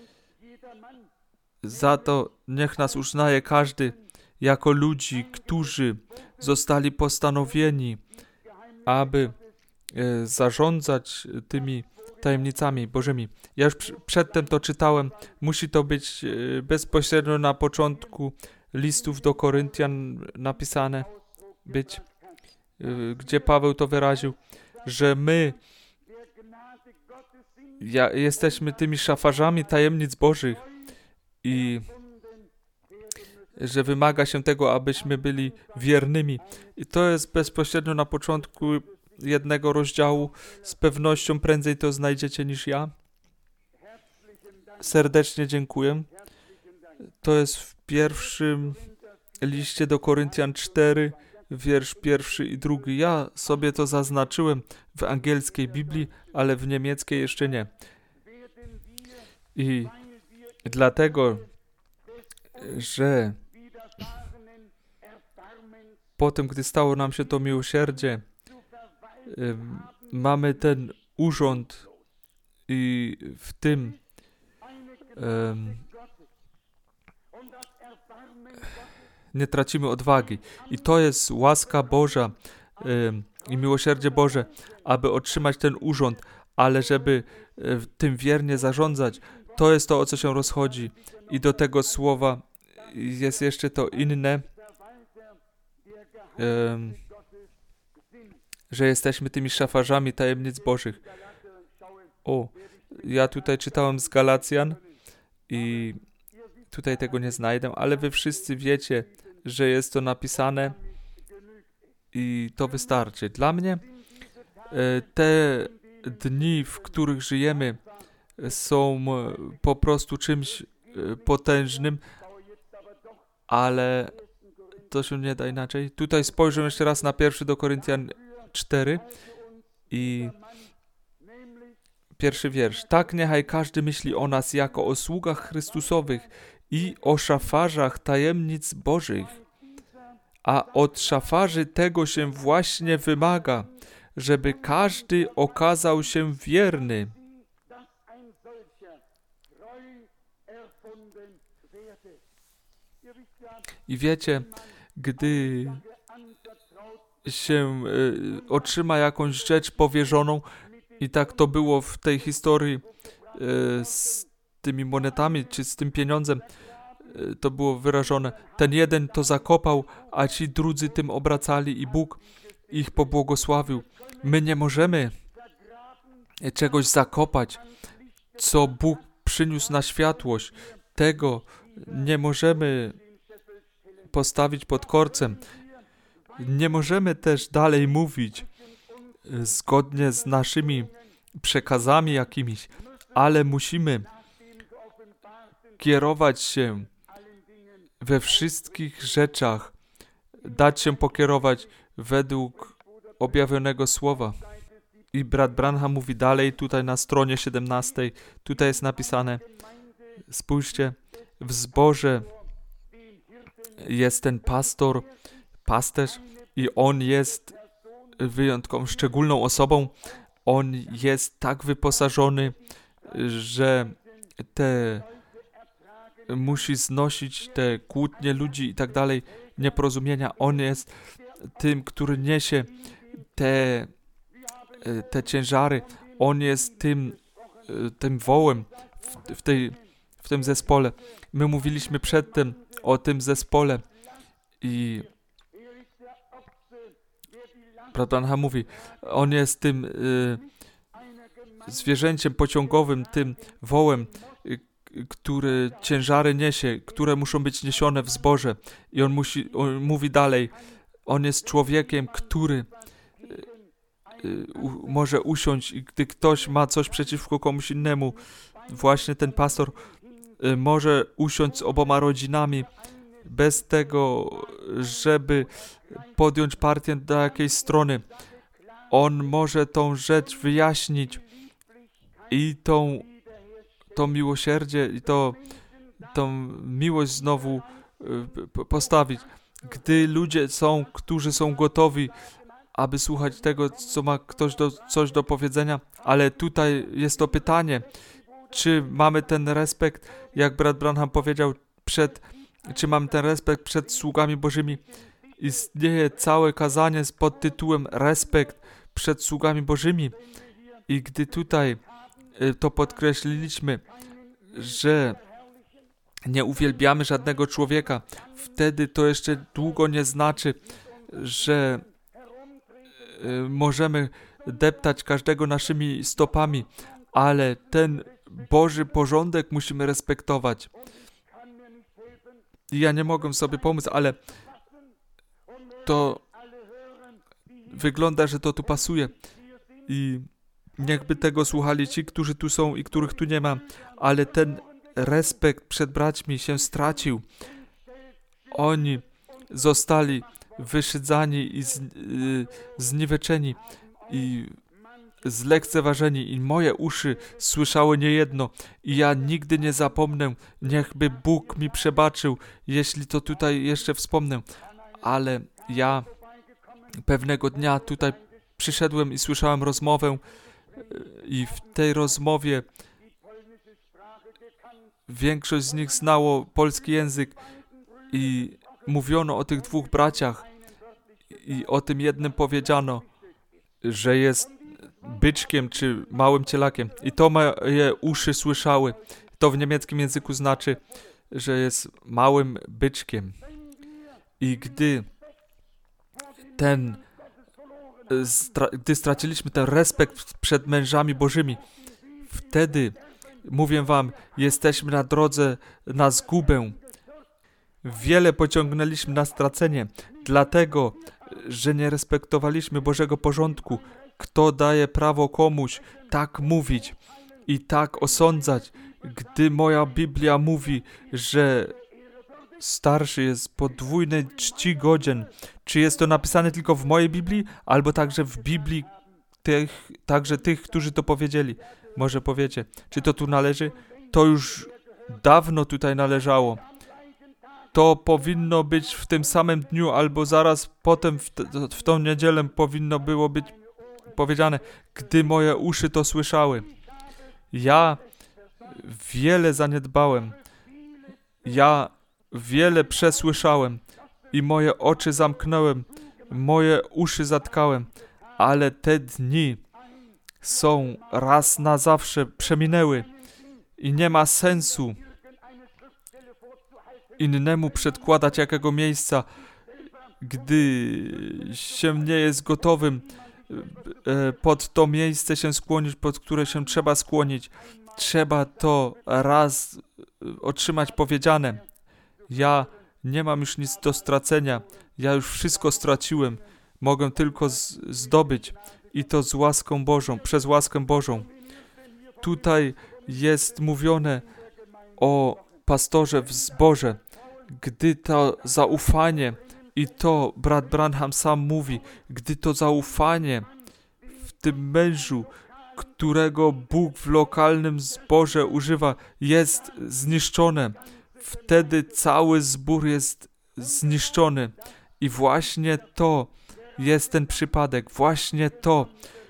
Za to niech nas uznaje każdy jako ludzi, którzy zostali postanowieni, aby zarządzać tymi tajemnicami Bożymi. Ja już przedtem to czytałem. Musi to być bezpośrednio na początku listów do Koryntian napisane być, gdzie Paweł to wyraził, że my jesteśmy tymi szafarzami tajemnic Bożych i że wymaga się tego, abyśmy byli wiernymi. I to jest bezpośrednio na początku jednego rozdziału. Z pewnością prędzej to znajdziecie niż ja. Serdecznie dziękuję. To jest w pierwszym liście do Koryntian 4, wiersz 1 i 2. Ja sobie to zaznaczyłem w angielskiej Biblii, ale w niemieckiej jeszcze nie. I dlatego, że potem, gdy stało nam się to miłosierdzie, mamy ten urząd i w tym nie tracimy odwagi. I to jest łaska Boża i miłosierdzie Boże, aby otrzymać ten urząd, ale żeby tym wiernie zarządzać, to jest to, o co się rozchodzi. I do tego słowa jest jeszcze to inne, że jesteśmy tymi szafarzami tajemnic Bożych. Ja tutaj czytałem z Galacjan i tutaj tego nie znajdę, ale wy wszyscy wiecie, że jest to napisane i to wystarczy. Dla mnie te dni, w których żyjemy, są po prostu czymś potężnym, ale to się nie da inaczej. Tutaj spojrzę jeszcze raz na 1 do Koryntian 4 i 1 wiersz. Tak niechaj każdy myśli o nas jako o sługach Chrystusowych i o szafarzach tajemnic Bożych. A od szafarzy tego się właśnie wymaga, żeby każdy okazał się wierny. I wiecie, gdy się otrzyma jakąś rzecz powierzoną, i tak to było w tej historii z tymi monetami, czy z tym pieniądzem, to było wyrażone. Ten jeden to zakopał, a ci drudzy tym obracali i Bóg ich pobłogosławił. My nie możemy czegoś zakopać, co Bóg przyniósł na światłość. Tego nie możemy postawić pod korcem. Nie możemy też dalej mówić zgodnie z naszymi przekazami jakimiś, ale musimy kierować się we wszystkich rzeczach, dać się pokierować według objawionego słowa. I brat Branham mówi dalej, tutaj na stronie 17, tutaj jest napisane, spójrzcie, w zborze jest ten pasterz i on jest wyjątkową, szczególną osobą. On jest tak wyposażony, że musi znosić te kłótnie ludzi i tak dalej, nieporozumienia. On jest tym, który niesie te ciężary. On jest tym wołem w tym zespole. My mówiliśmy przedtem o tym zespole i brat Branham mówi, on jest tym zwierzęciem pociągowym, tym wołem, który ciężary niesie, które muszą być niesione w zborze. I on mówi dalej, on jest człowiekiem, który może usiąść i gdy ktoś ma coś przeciwko komuś innemu, właśnie ten pastor może usiąść z oboma rodzinami bez tego, żeby podjąć partię do jakiejś strony. On może tą rzecz wyjaśnić i to miłosierdzie i tą miłość znowu postawić. Gdy ludzie którzy są gotowi, aby słuchać tego, co ma ktoś coś do powiedzenia, ale tutaj jest to pytanie, czy mamy ten respekt, jak brat Branham powiedział, czy mamy ten respekt przed sługami Bożymi. Istnieje całe kazanie pod tytułem Respekt przed sługami Bożymi. I gdy tutaj to podkreśliliśmy, że nie uwielbiamy żadnego człowieka, wtedy to jeszcze długo nie znaczy, że możemy deptać każdego naszymi stopami, ale ten Boży porządek musimy respektować. I ja nie mogę sobie pomóc, ale to wygląda, że to tu pasuje. I niechby tego słuchali ci, którzy tu są i których tu nie ma, ale ten respekt przed braćmi się stracił. Oni zostali wyszydzani i zniweczeni i zlekceważeni i moje uszy słyszały niejedno i ja nigdy nie zapomnę, niechby Bóg mi przebaczył, jeśli to tutaj jeszcze wspomnę, ale ja pewnego dnia tutaj przyszedłem i słyszałem rozmowę i w tej rozmowie większość z nich znało polski język i mówiono o tych dwóch braciach i o tym jednym powiedziano, że jest byczkiem czy małym cielakiem. I to moje uszy słyszały. To w niemieckim języku znaczy, że jest małym byczkiem. I gdy straciliśmy ten respekt przed mężami Bożymi, wtedy, mówię wam, jesteśmy na drodze na zgubę. Wiele pociągnęliśmy na stracenie, dlatego, że nie respektowaliśmy Bożego porządku. Kto daje prawo komuś tak mówić i tak osądzać, gdy moja Biblia mówi, że starszy jest podwójnej czci godzien. Czy jest to napisane tylko w mojej Biblii, albo także w Biblii także tych, którzy to powiedzieli? Może powiecie, czy to tu należy? To już dawno tutaj należało. To powinno być w tym samym dniu, albo zaraz potem w tą niedzielę powinno było być powiedziane, gdy moje uszy to słyszały. Ja wiele zaniedbałem. Ja wiele przesłyszałem i moje oczy zamknąłem, moje uszy zatkałem, ale te dni są raz na zawsze przeminęły i nie ma sensu innemu przedkładać jakiego miejsca, gdy się nie jest gotowym pod to miejsce się skłonić, pod które się trzeba skłonić. Trzeba to raz otrzymać powiedziane. Ja nie mam już nic do stracenia. Ja już wszystko straciłem. Mogę tylko zdobyć. I to z łaską Bożą, przez łaskę Bożą. Tutaj jest mówione o pastorze w zborze. Gdy to zaufanie, i to brat Branham sam mówi, gdy to zaufanie w tym mężu, którego Bóg w lokalnym zborze używa, jest zniszczone. Wtedy cały zbór jest zniszczony. I właśnie to jest ten przypadek. Właśnie to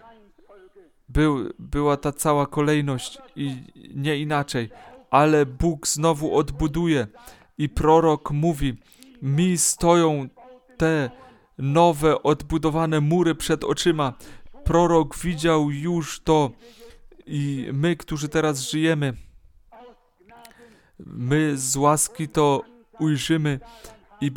była ta cała kolejność i nie inaczej. Ale Bóg znowu odbuduje i prorok mówi, mi stoją te nowe, odbudowane mury przed oczyma. Prorok widział już to i my, którzy teraz żyjemy, my z łaski to ujrzymy i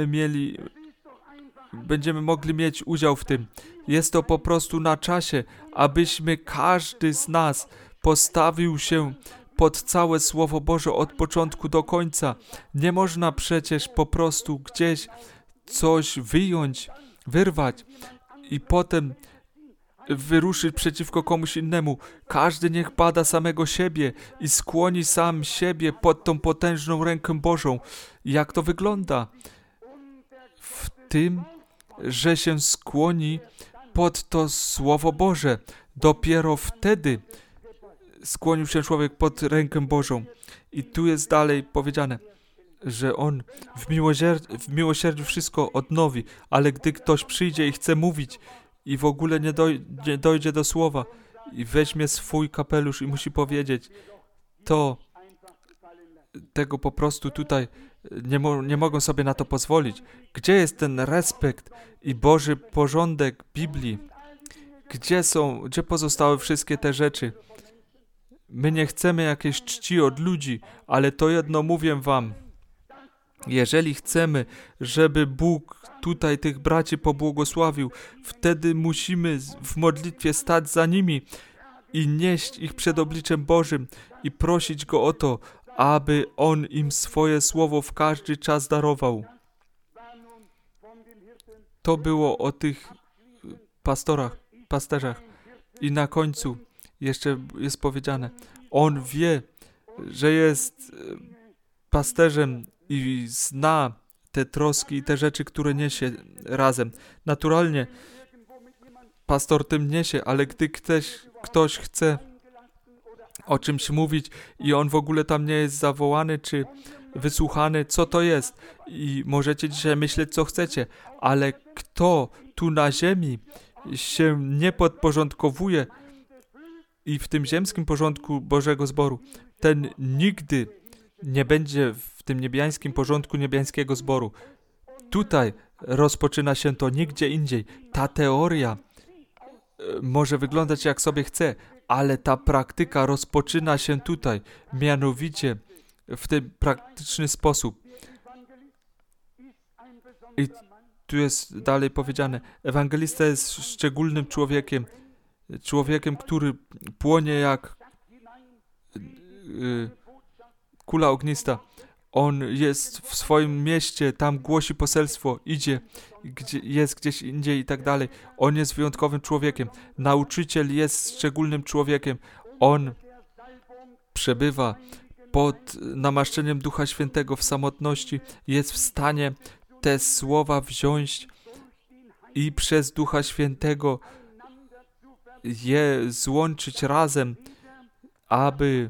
będziemy mogli mieć udział w tym. Jest to po prostu na czasie, abyśmy każdy z nas postawił się pod całe Słowo Boże od początku do końca. Nie można przecież po prostu gdzieś coś wyjąć, wyrwać i potem wyruszyć przeciwko komuś innemu. Każdy niech bada samego siebie i skłoni sam siebie pod tą potężną rękę Bożą. Jak to wygląda? W tym, że się skłoni pod to Słowo Boże. Dopiero wtedy skłonił się człowiek pod rękę Bożą. I tu jest dalej powiedziane, że On w miłosierdziu wszystko odnowi, ale gdy ktoś przyjdzie i chce mówić i w ogóle nie dojdzie do słowa i weźmie swój kapelusz i musi powiedzieć, to tego po prostu tutaj nie mogą sobie na to pozwolić. Gdzie jest ten respekt i Boży porządek Biblii? Gdzie pozostały wszystkie te rzeczy? My nie chcemy jakiejś czci od ludzi, ale to jedno mówię wam. Jeżeli chcemy, żeby Bóg tutaj tych braci pobłogosławił, wtedy musimy w modlitwie stać za nimi i nieść ich przed obliczem Bożym i prosić Go o to, aby On im swoje słowo w każdy czas darował. To było o tych pasterzach. I na końcu jeszcze jest powiedziane, On wie, że jest pasterzem i zna te troski i te rzeczy, które niesie razem. Naturalnie pastor tym niesie, ale gdy ktoś chce o czymś mówić i on w ogóle tam nie jest zawołany czy wysłuchany, co to jest? I możecie dzisiaj myśleć, co chcecie, ale kto tu na ziemi się nie podporządkowuje i w tym ziemskim porządku Bożego Zboru, ten nigdy nie będzie w tym niebiańskim porządku niebiańskiego zboru. Tutaj rozpoczyna się to, nigdzie indziej. Ta teoria może wyglądać jak sobie chce, ale ta praktyka rozpoczyna się tutaj, mianowicie w ten praktyczny sposób. I tu jest dalej powiedziane, ewangelista jest szczególnym człowiekiem, który płonie jak kula ognista. On jest w swoim mieście, tam głosi poselstwo, idzie, jest gdzieś indziej i tak dalej. On jest wyjątkowym człowiekiem. Nauczyciel jest szczególnym człowiekiem. On przebywa pod namaszczeniem Ducha Świętego w samotności. Jest w stanie te słowa wziąć i przez Ducha Świętego je złączyć razem, aby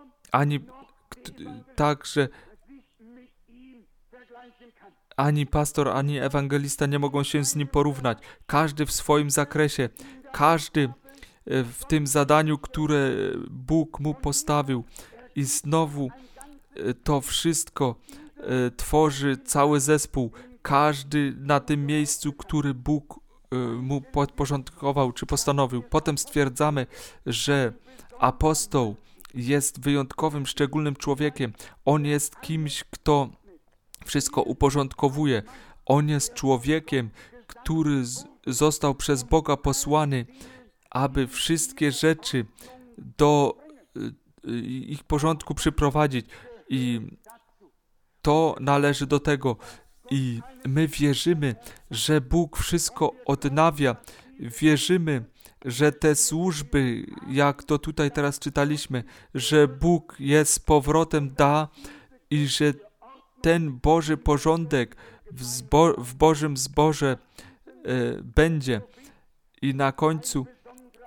ani pastor, ani ewangelista nie mogą się z nim porównać. Każdy w swoim zakresie, każdy w tym zadaniu, które Bóg mu postawił. I znowu to wszystko tworzy cały zespół. Każdy na tym miejscu, który Bóg mu podporządkował czy postanowił. Potem stwierdzamy, że apostoł jest wyjątkowym, szczególnym człowiekiem. On jest kimś, kto wszystko uporządkowuje. On jest człowiekiem, który został przez Boga posłany, aby wszystkie rzeczy do ich porządku przyprowadzić. I to należy do tego. I my wierzymy, że Bóg wszystko odnawia. Wierzymy, że te służby, jak to tutaj teraz czytaliśmy, że Bóg je z powrotem da i że ten Boży porządek w Bożym zborze będzie. I na końcu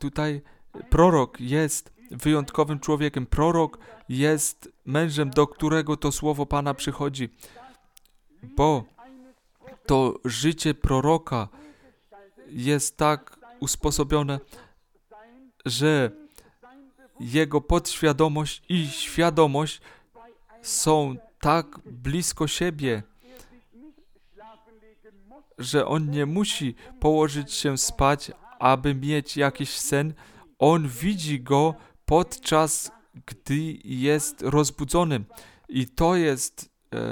tutaj prorok jest wyjątkowym człowiekiem. Prorok jest mężem, do którego to słowo Pana przychodzi, bo to życie proroka jest tak usposobione, że jego podświadomość i świadomość są tak blisko siebie, że on nie musi położyć się spać, aby mieć jakiś sen. On widzi go podczas gdy jest rozbudzony. I to jest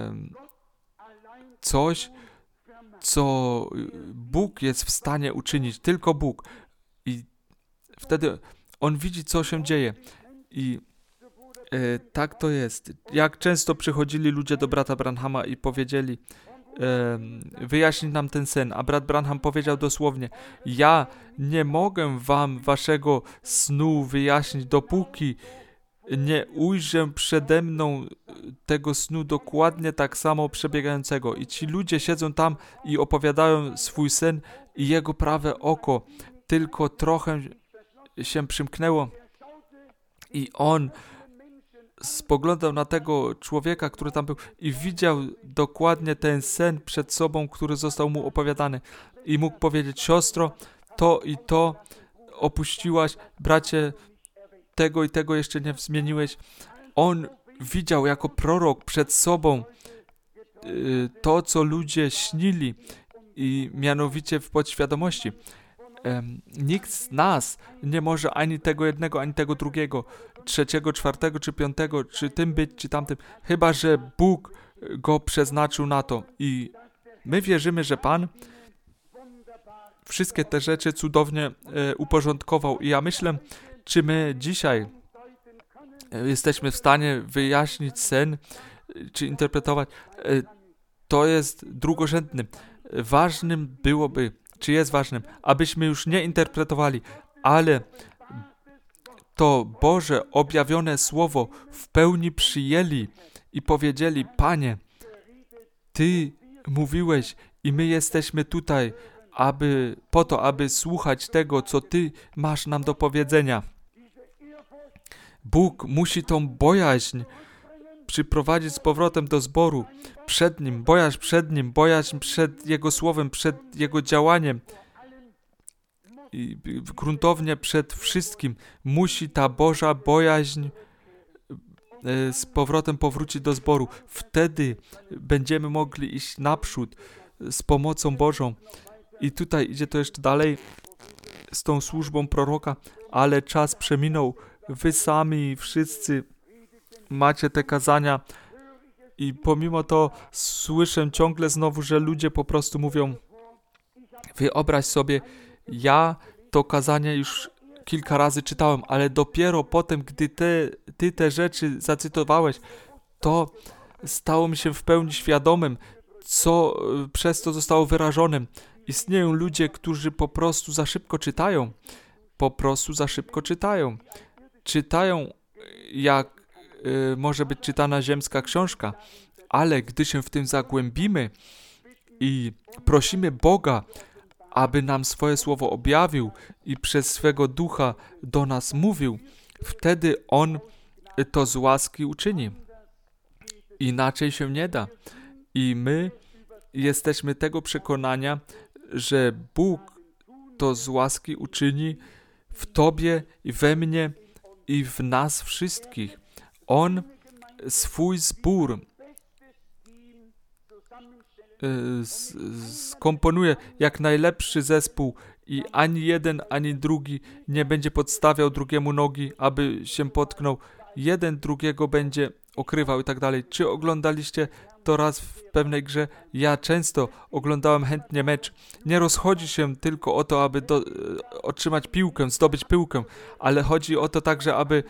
coś, co Bóg jest w stanie uczynić. Tylko Bóg. I wtedy on widzi, co się dzieje. I tak to jest. Jak często przychodzili ludzie do brata Branhama i powiedzieli, wyjaśnić nam ten sen, a brat Branham powiedział dosłownie, ja nie mogę wam waszego snu wyjaśnić, dopóki nie ujrzę przede mną tego snu dokładnie tak samo przebiegającego. I ci ludzie siedzą tam i opowiadają swój sen i jego prawe oko tylko trochę się przymknęło i on spoglądał na tego człowieka, który tam był i widział dokładnie ten sen przed sobą, który został mu opowiadany. I mógł powiedzieć, siostro, to i to opuściłaś, bracie, tego i tego jeszcze nie zmieniłeś. On widział jako prorok przed sobą to, co ludzie śnili i mianowicie w podświadomości. Nikt z nas nie może ani tego jednego, ani tego drugiego, trzeciego, czwartego, czy piątego, czy tym być, czy tamtym, chyba że Bóg go przeznaczył na to. I my wierzymy, że Pan wszystkie te rzeczy cudownie uporządkował. I ja myślę, czy my dzisiaj jesteśmy w stanie wyjaśnić sen, czy interpretować, to jest drugorzędnym. Ważnym byłoby, czy jest ważnym, abyśmy już nie interpretowali, ale to Boże objawione Słowo w pełni przyjęli i powiedzieli, Panie, Ty mówiłeś i my jesteśmy tutaj, aby słuchać tego, co Ty masz nam do powiedzenia. Bóg musi tą bojaźń przyprowadzić z powrotem do zboru. Przed Nim, bojaźń przed Jego Słowem, przed Jego działaniem. I gruntownie przed wszystkim musi ta Boża bojaźń z powrotem powrócić do zboru. Wtedy będziemy mogli iść naprzód z pomocą Bożą. I tutaj idzie to jeszcze dalej z tą służbą proroka, ale czas przeminął. Wy sami wszyscy macie te kazania i pomimo to słyszę ciągle znowu, że ludzie po prostu mówią, wyobraź sobie, ja to kazanie już kilka razy czytałem, ale dopiero potem, gdy ty te rzeczy zacytowałeś, to stało mi się w pełni świadomym, co przez to zostało wyrażone. Istnieją ludzie, którzy po prostu za szybko czytają. Czytają, jak może być czytana ziemska książka, ale gdy się w tym zagłębimy i prosimy Boga, aby nam swoje słowo objawił i przez swego ducha do nas mówił, wtedy On to z łaski uczyni. Inaczej się nie da. I my jesteśmy tego przekonania, że Bóg to z łaski uczyni w Tobie i we mnie i w nas wszystkich. On swój zbór skomponuje jak najlepszy zespół i ani jeden, ani drugi nie będzie podstawiał drugiemu nogi, aby się potknął. Jeden drugiego będzie okrywał i tak dalej. Czy oglądaliście to raz w pewnej grze? Ja często oglądałem chętnie mecz. Nie rozchodzi się tylko o to, aby otrzymać piłkę, zdobyć piłkę, ale chodzi o to także, aby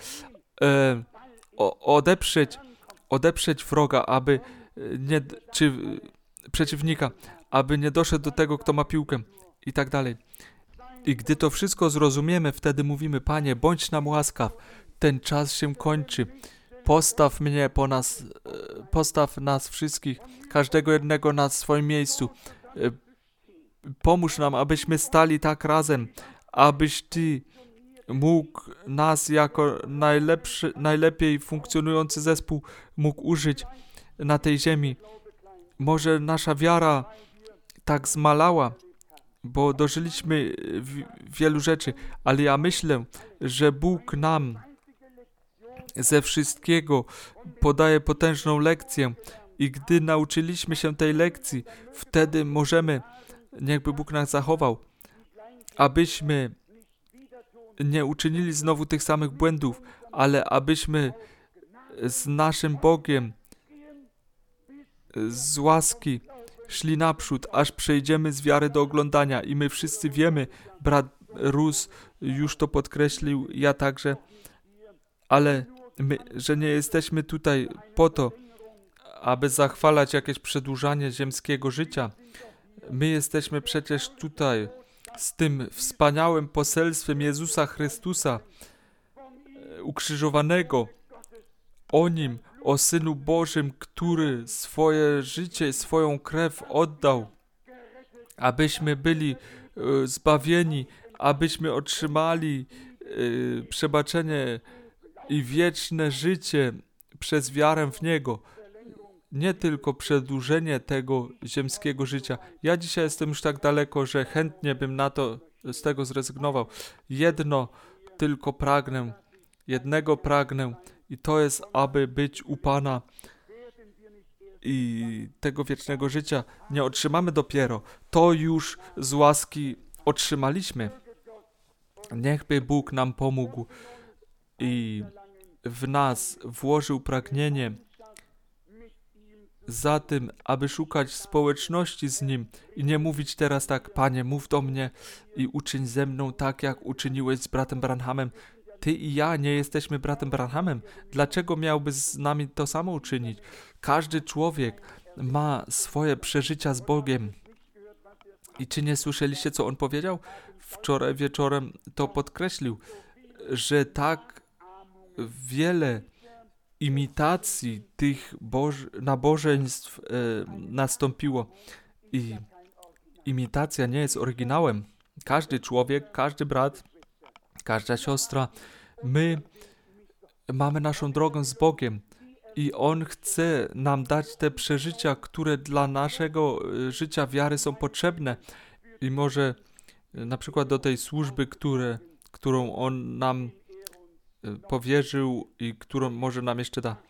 odeprzeć wroga, aby nie, czy przeciwnika, aby nie doszedł do tego, kto ma piłkę i tak dalej. I gdy to wszystko zrozumiemy, wtedy mówimy, Panie, bądź nam łaskaw, ten czas się kończy. Postaw nas wszystkich, każdego jednego na swoim miejscu. Pomóż nam, abyśmy stali tak razem, abyś Ty mógł nas jako najlepiej funkcjonujący zespół mógł użyć na tej ziemi. Może nasza wiara tak zmalała, bo dożyliśmy wielu rzeczy, ale ja myślę, że Bóg nam ze wszystkiego podaje potężną lekcję i gdy nauczyliśmy się tej lekcji, wtedy możemy, niechby Bóg nas zachował, abyśmy nie uczynili znowu tych samych błędów, ale abyśmy z naszym Bogiem z łaski szli naprzód, aż przejdziemy z wiary do oglądania. I my wszyscy wiemy, brat Rus już to podkreślił, ja także, ale my, że nie jesteśmy tutaj po to, aby zachwalać jakieś przedłużanie ziemskiego życia. My jesteśmy przecież tutaj z tym wspaniałym poselstwem Jezusa Chrystusa ukrzyżowanego, o Nim, o Synu Bożym, który swoje życie, swoją krew oddał, abyśmy byli zbawieni, abyśmy otrzymali przebaczenie i wieczne życie przez wiarę w Niego. Nie tylko przedłużenie tego ziemskiego życia. Ja dzisiaj jestem już tak daleko, że chętnie bym z tego zrezygnował. Jednego pragnę i to jest, aby być u Pana i tego wiecznego życia nie otrzymamy dopiero. To już z łaski otrzymaliśmy. Niechby Bóg nam pomógł i w nas włożył pragnienie za tym, aby szukać społeczności z Nim i nie mówić teraz tak: Panie, mów do mnie i uczyń ze mną tak, jak uczyniłeś z bratem Branhamem. Ty i ja nie jesteśmy bratem Branhamem. Dlaczego miałby z nami to samo uczynić? Każdy człowiek ma swoje przeżycia z Bogiem. I czy nie słyszeliście, co on powiedział? Wczoraj wieczorem to podkreślił, że tak wiele imitacji tych nabożeństw nastąpiło. I imitacja nie jest oryginałem. Każdy człowiek, każdy brat, każda siostra, my mamy naszą drogę z Bogiem i On chce nam dać te przeżycia, które dla naszego życia wiary są potrzebne. I może na przykład do tej służby, którą On nam powierzył i którą może nam jeszcze da.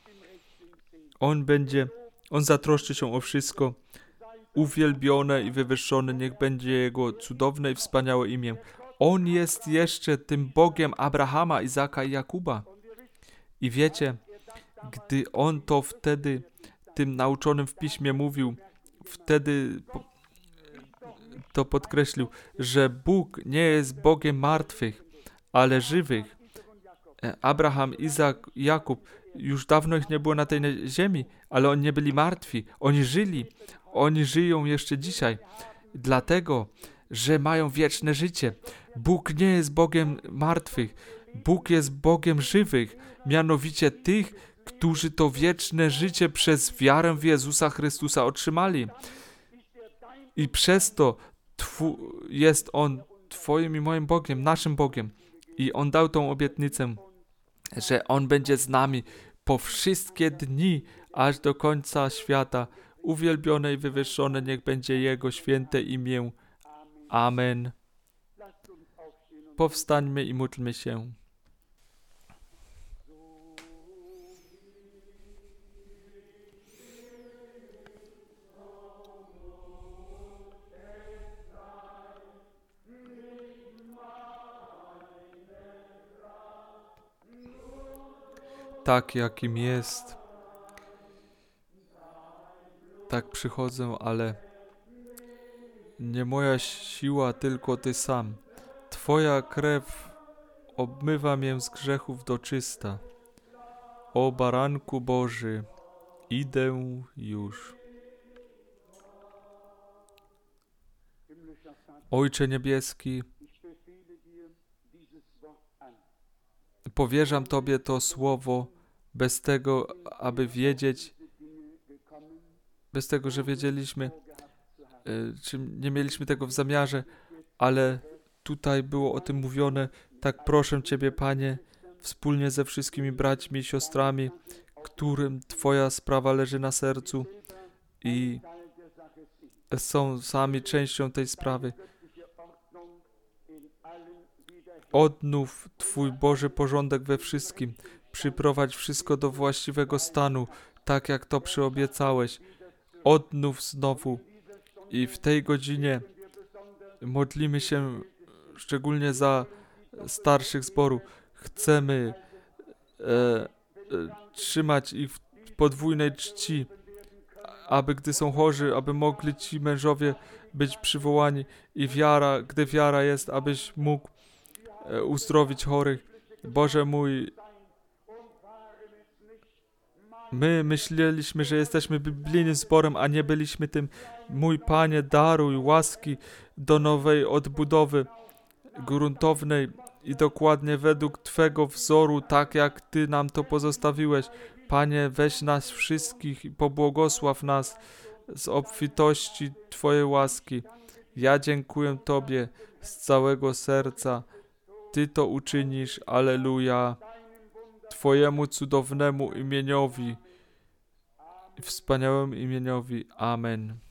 On zatroszczy się o wszystko. Uwielbione i wywyższone niech będzie Jego cudowne i wspaniałe imię. On jest jeszcze tym Bogiem Abrahama, Izaka i Jakuba. I wiecie, gdy On to wtedy tym nauczonym w Piśmie mówił, wtedy to podkreślił, że Bóg nie jest Bogiem martwych, ale żywych. Abraham, Izak, Jakub, już dawno ich nie było na tej ziemi, ale oni nie byli martwi. Oni żyli. Oni żyją jeszcze dzisiaj. Dlatego, że mają wieczne życie. Bóg nie jest Bogiem martwych. Bóg jest Bogiem żywych. Mianowicie tych, którzy to wieczne życie przez wiarę w Jezusa Chrystusa otrzymali. I przez to jest On Twoim i moim Bogiem, naszym Bogiem. I On dał tą obietnicę, że On będzie z nami po wszystkie dni, aż do końca świata. Uwielbione i wywyższone niech będzie Jego święte imię. Amen. Powstańmy i módlmy się. Tak jakim jest, tak przychodzę, ale nie moja siła, tylko Ty sam. Twoja krew obmywa mię z grzechów do czysta. O Baranku Boży, idę już. Ojcze Niebieski, powierzam Tobie to słowo bez tego, aby wiedzieć, bez tego, że wiedzieliśmy, czy nie mieliśmy tego w zamiarze, ale tutaj było o tym mówione, Tak proszę Ciebie, Panie, wspólnie ze wszystkimi braćmi i siostrami, którym Twoja sprawa leży na sercu i są sami częścią tej sprawy. Odnów Twój Boży porządek we wszystkim. Przyprowadź wszystko do właściwego stanu, tak jak to przyobiecałeś. Odnów znowu. I w tej godzinie modlimy się szczególnie za starszych zboru. Chcemy trzymać ich w podwójnej czci, aby gdy są chorzy, aby mogli ci mężowie być przywołani i wiara, gdy wiara jest, abyś mógł uzdrowić chorych. Boże mój, my myśleliśmy, że jesteśmy biblijnym zborem, a nie byliśmy tym. Mój Panie, daruj łaski do nowej odbudowy gruntownej i dokładnie według Twego wzoru, tak jak Ty nam to pozostawiłeś. Panie, weź nas wszystkich i pobłogosław nas z obfitości Twojej łaski. Ja dziękuję Tobie z całego serca. Ty to uczynisz, alleluja, Twojemu cudownemu imieniowi, wspaniałemu imieniowi. Amen.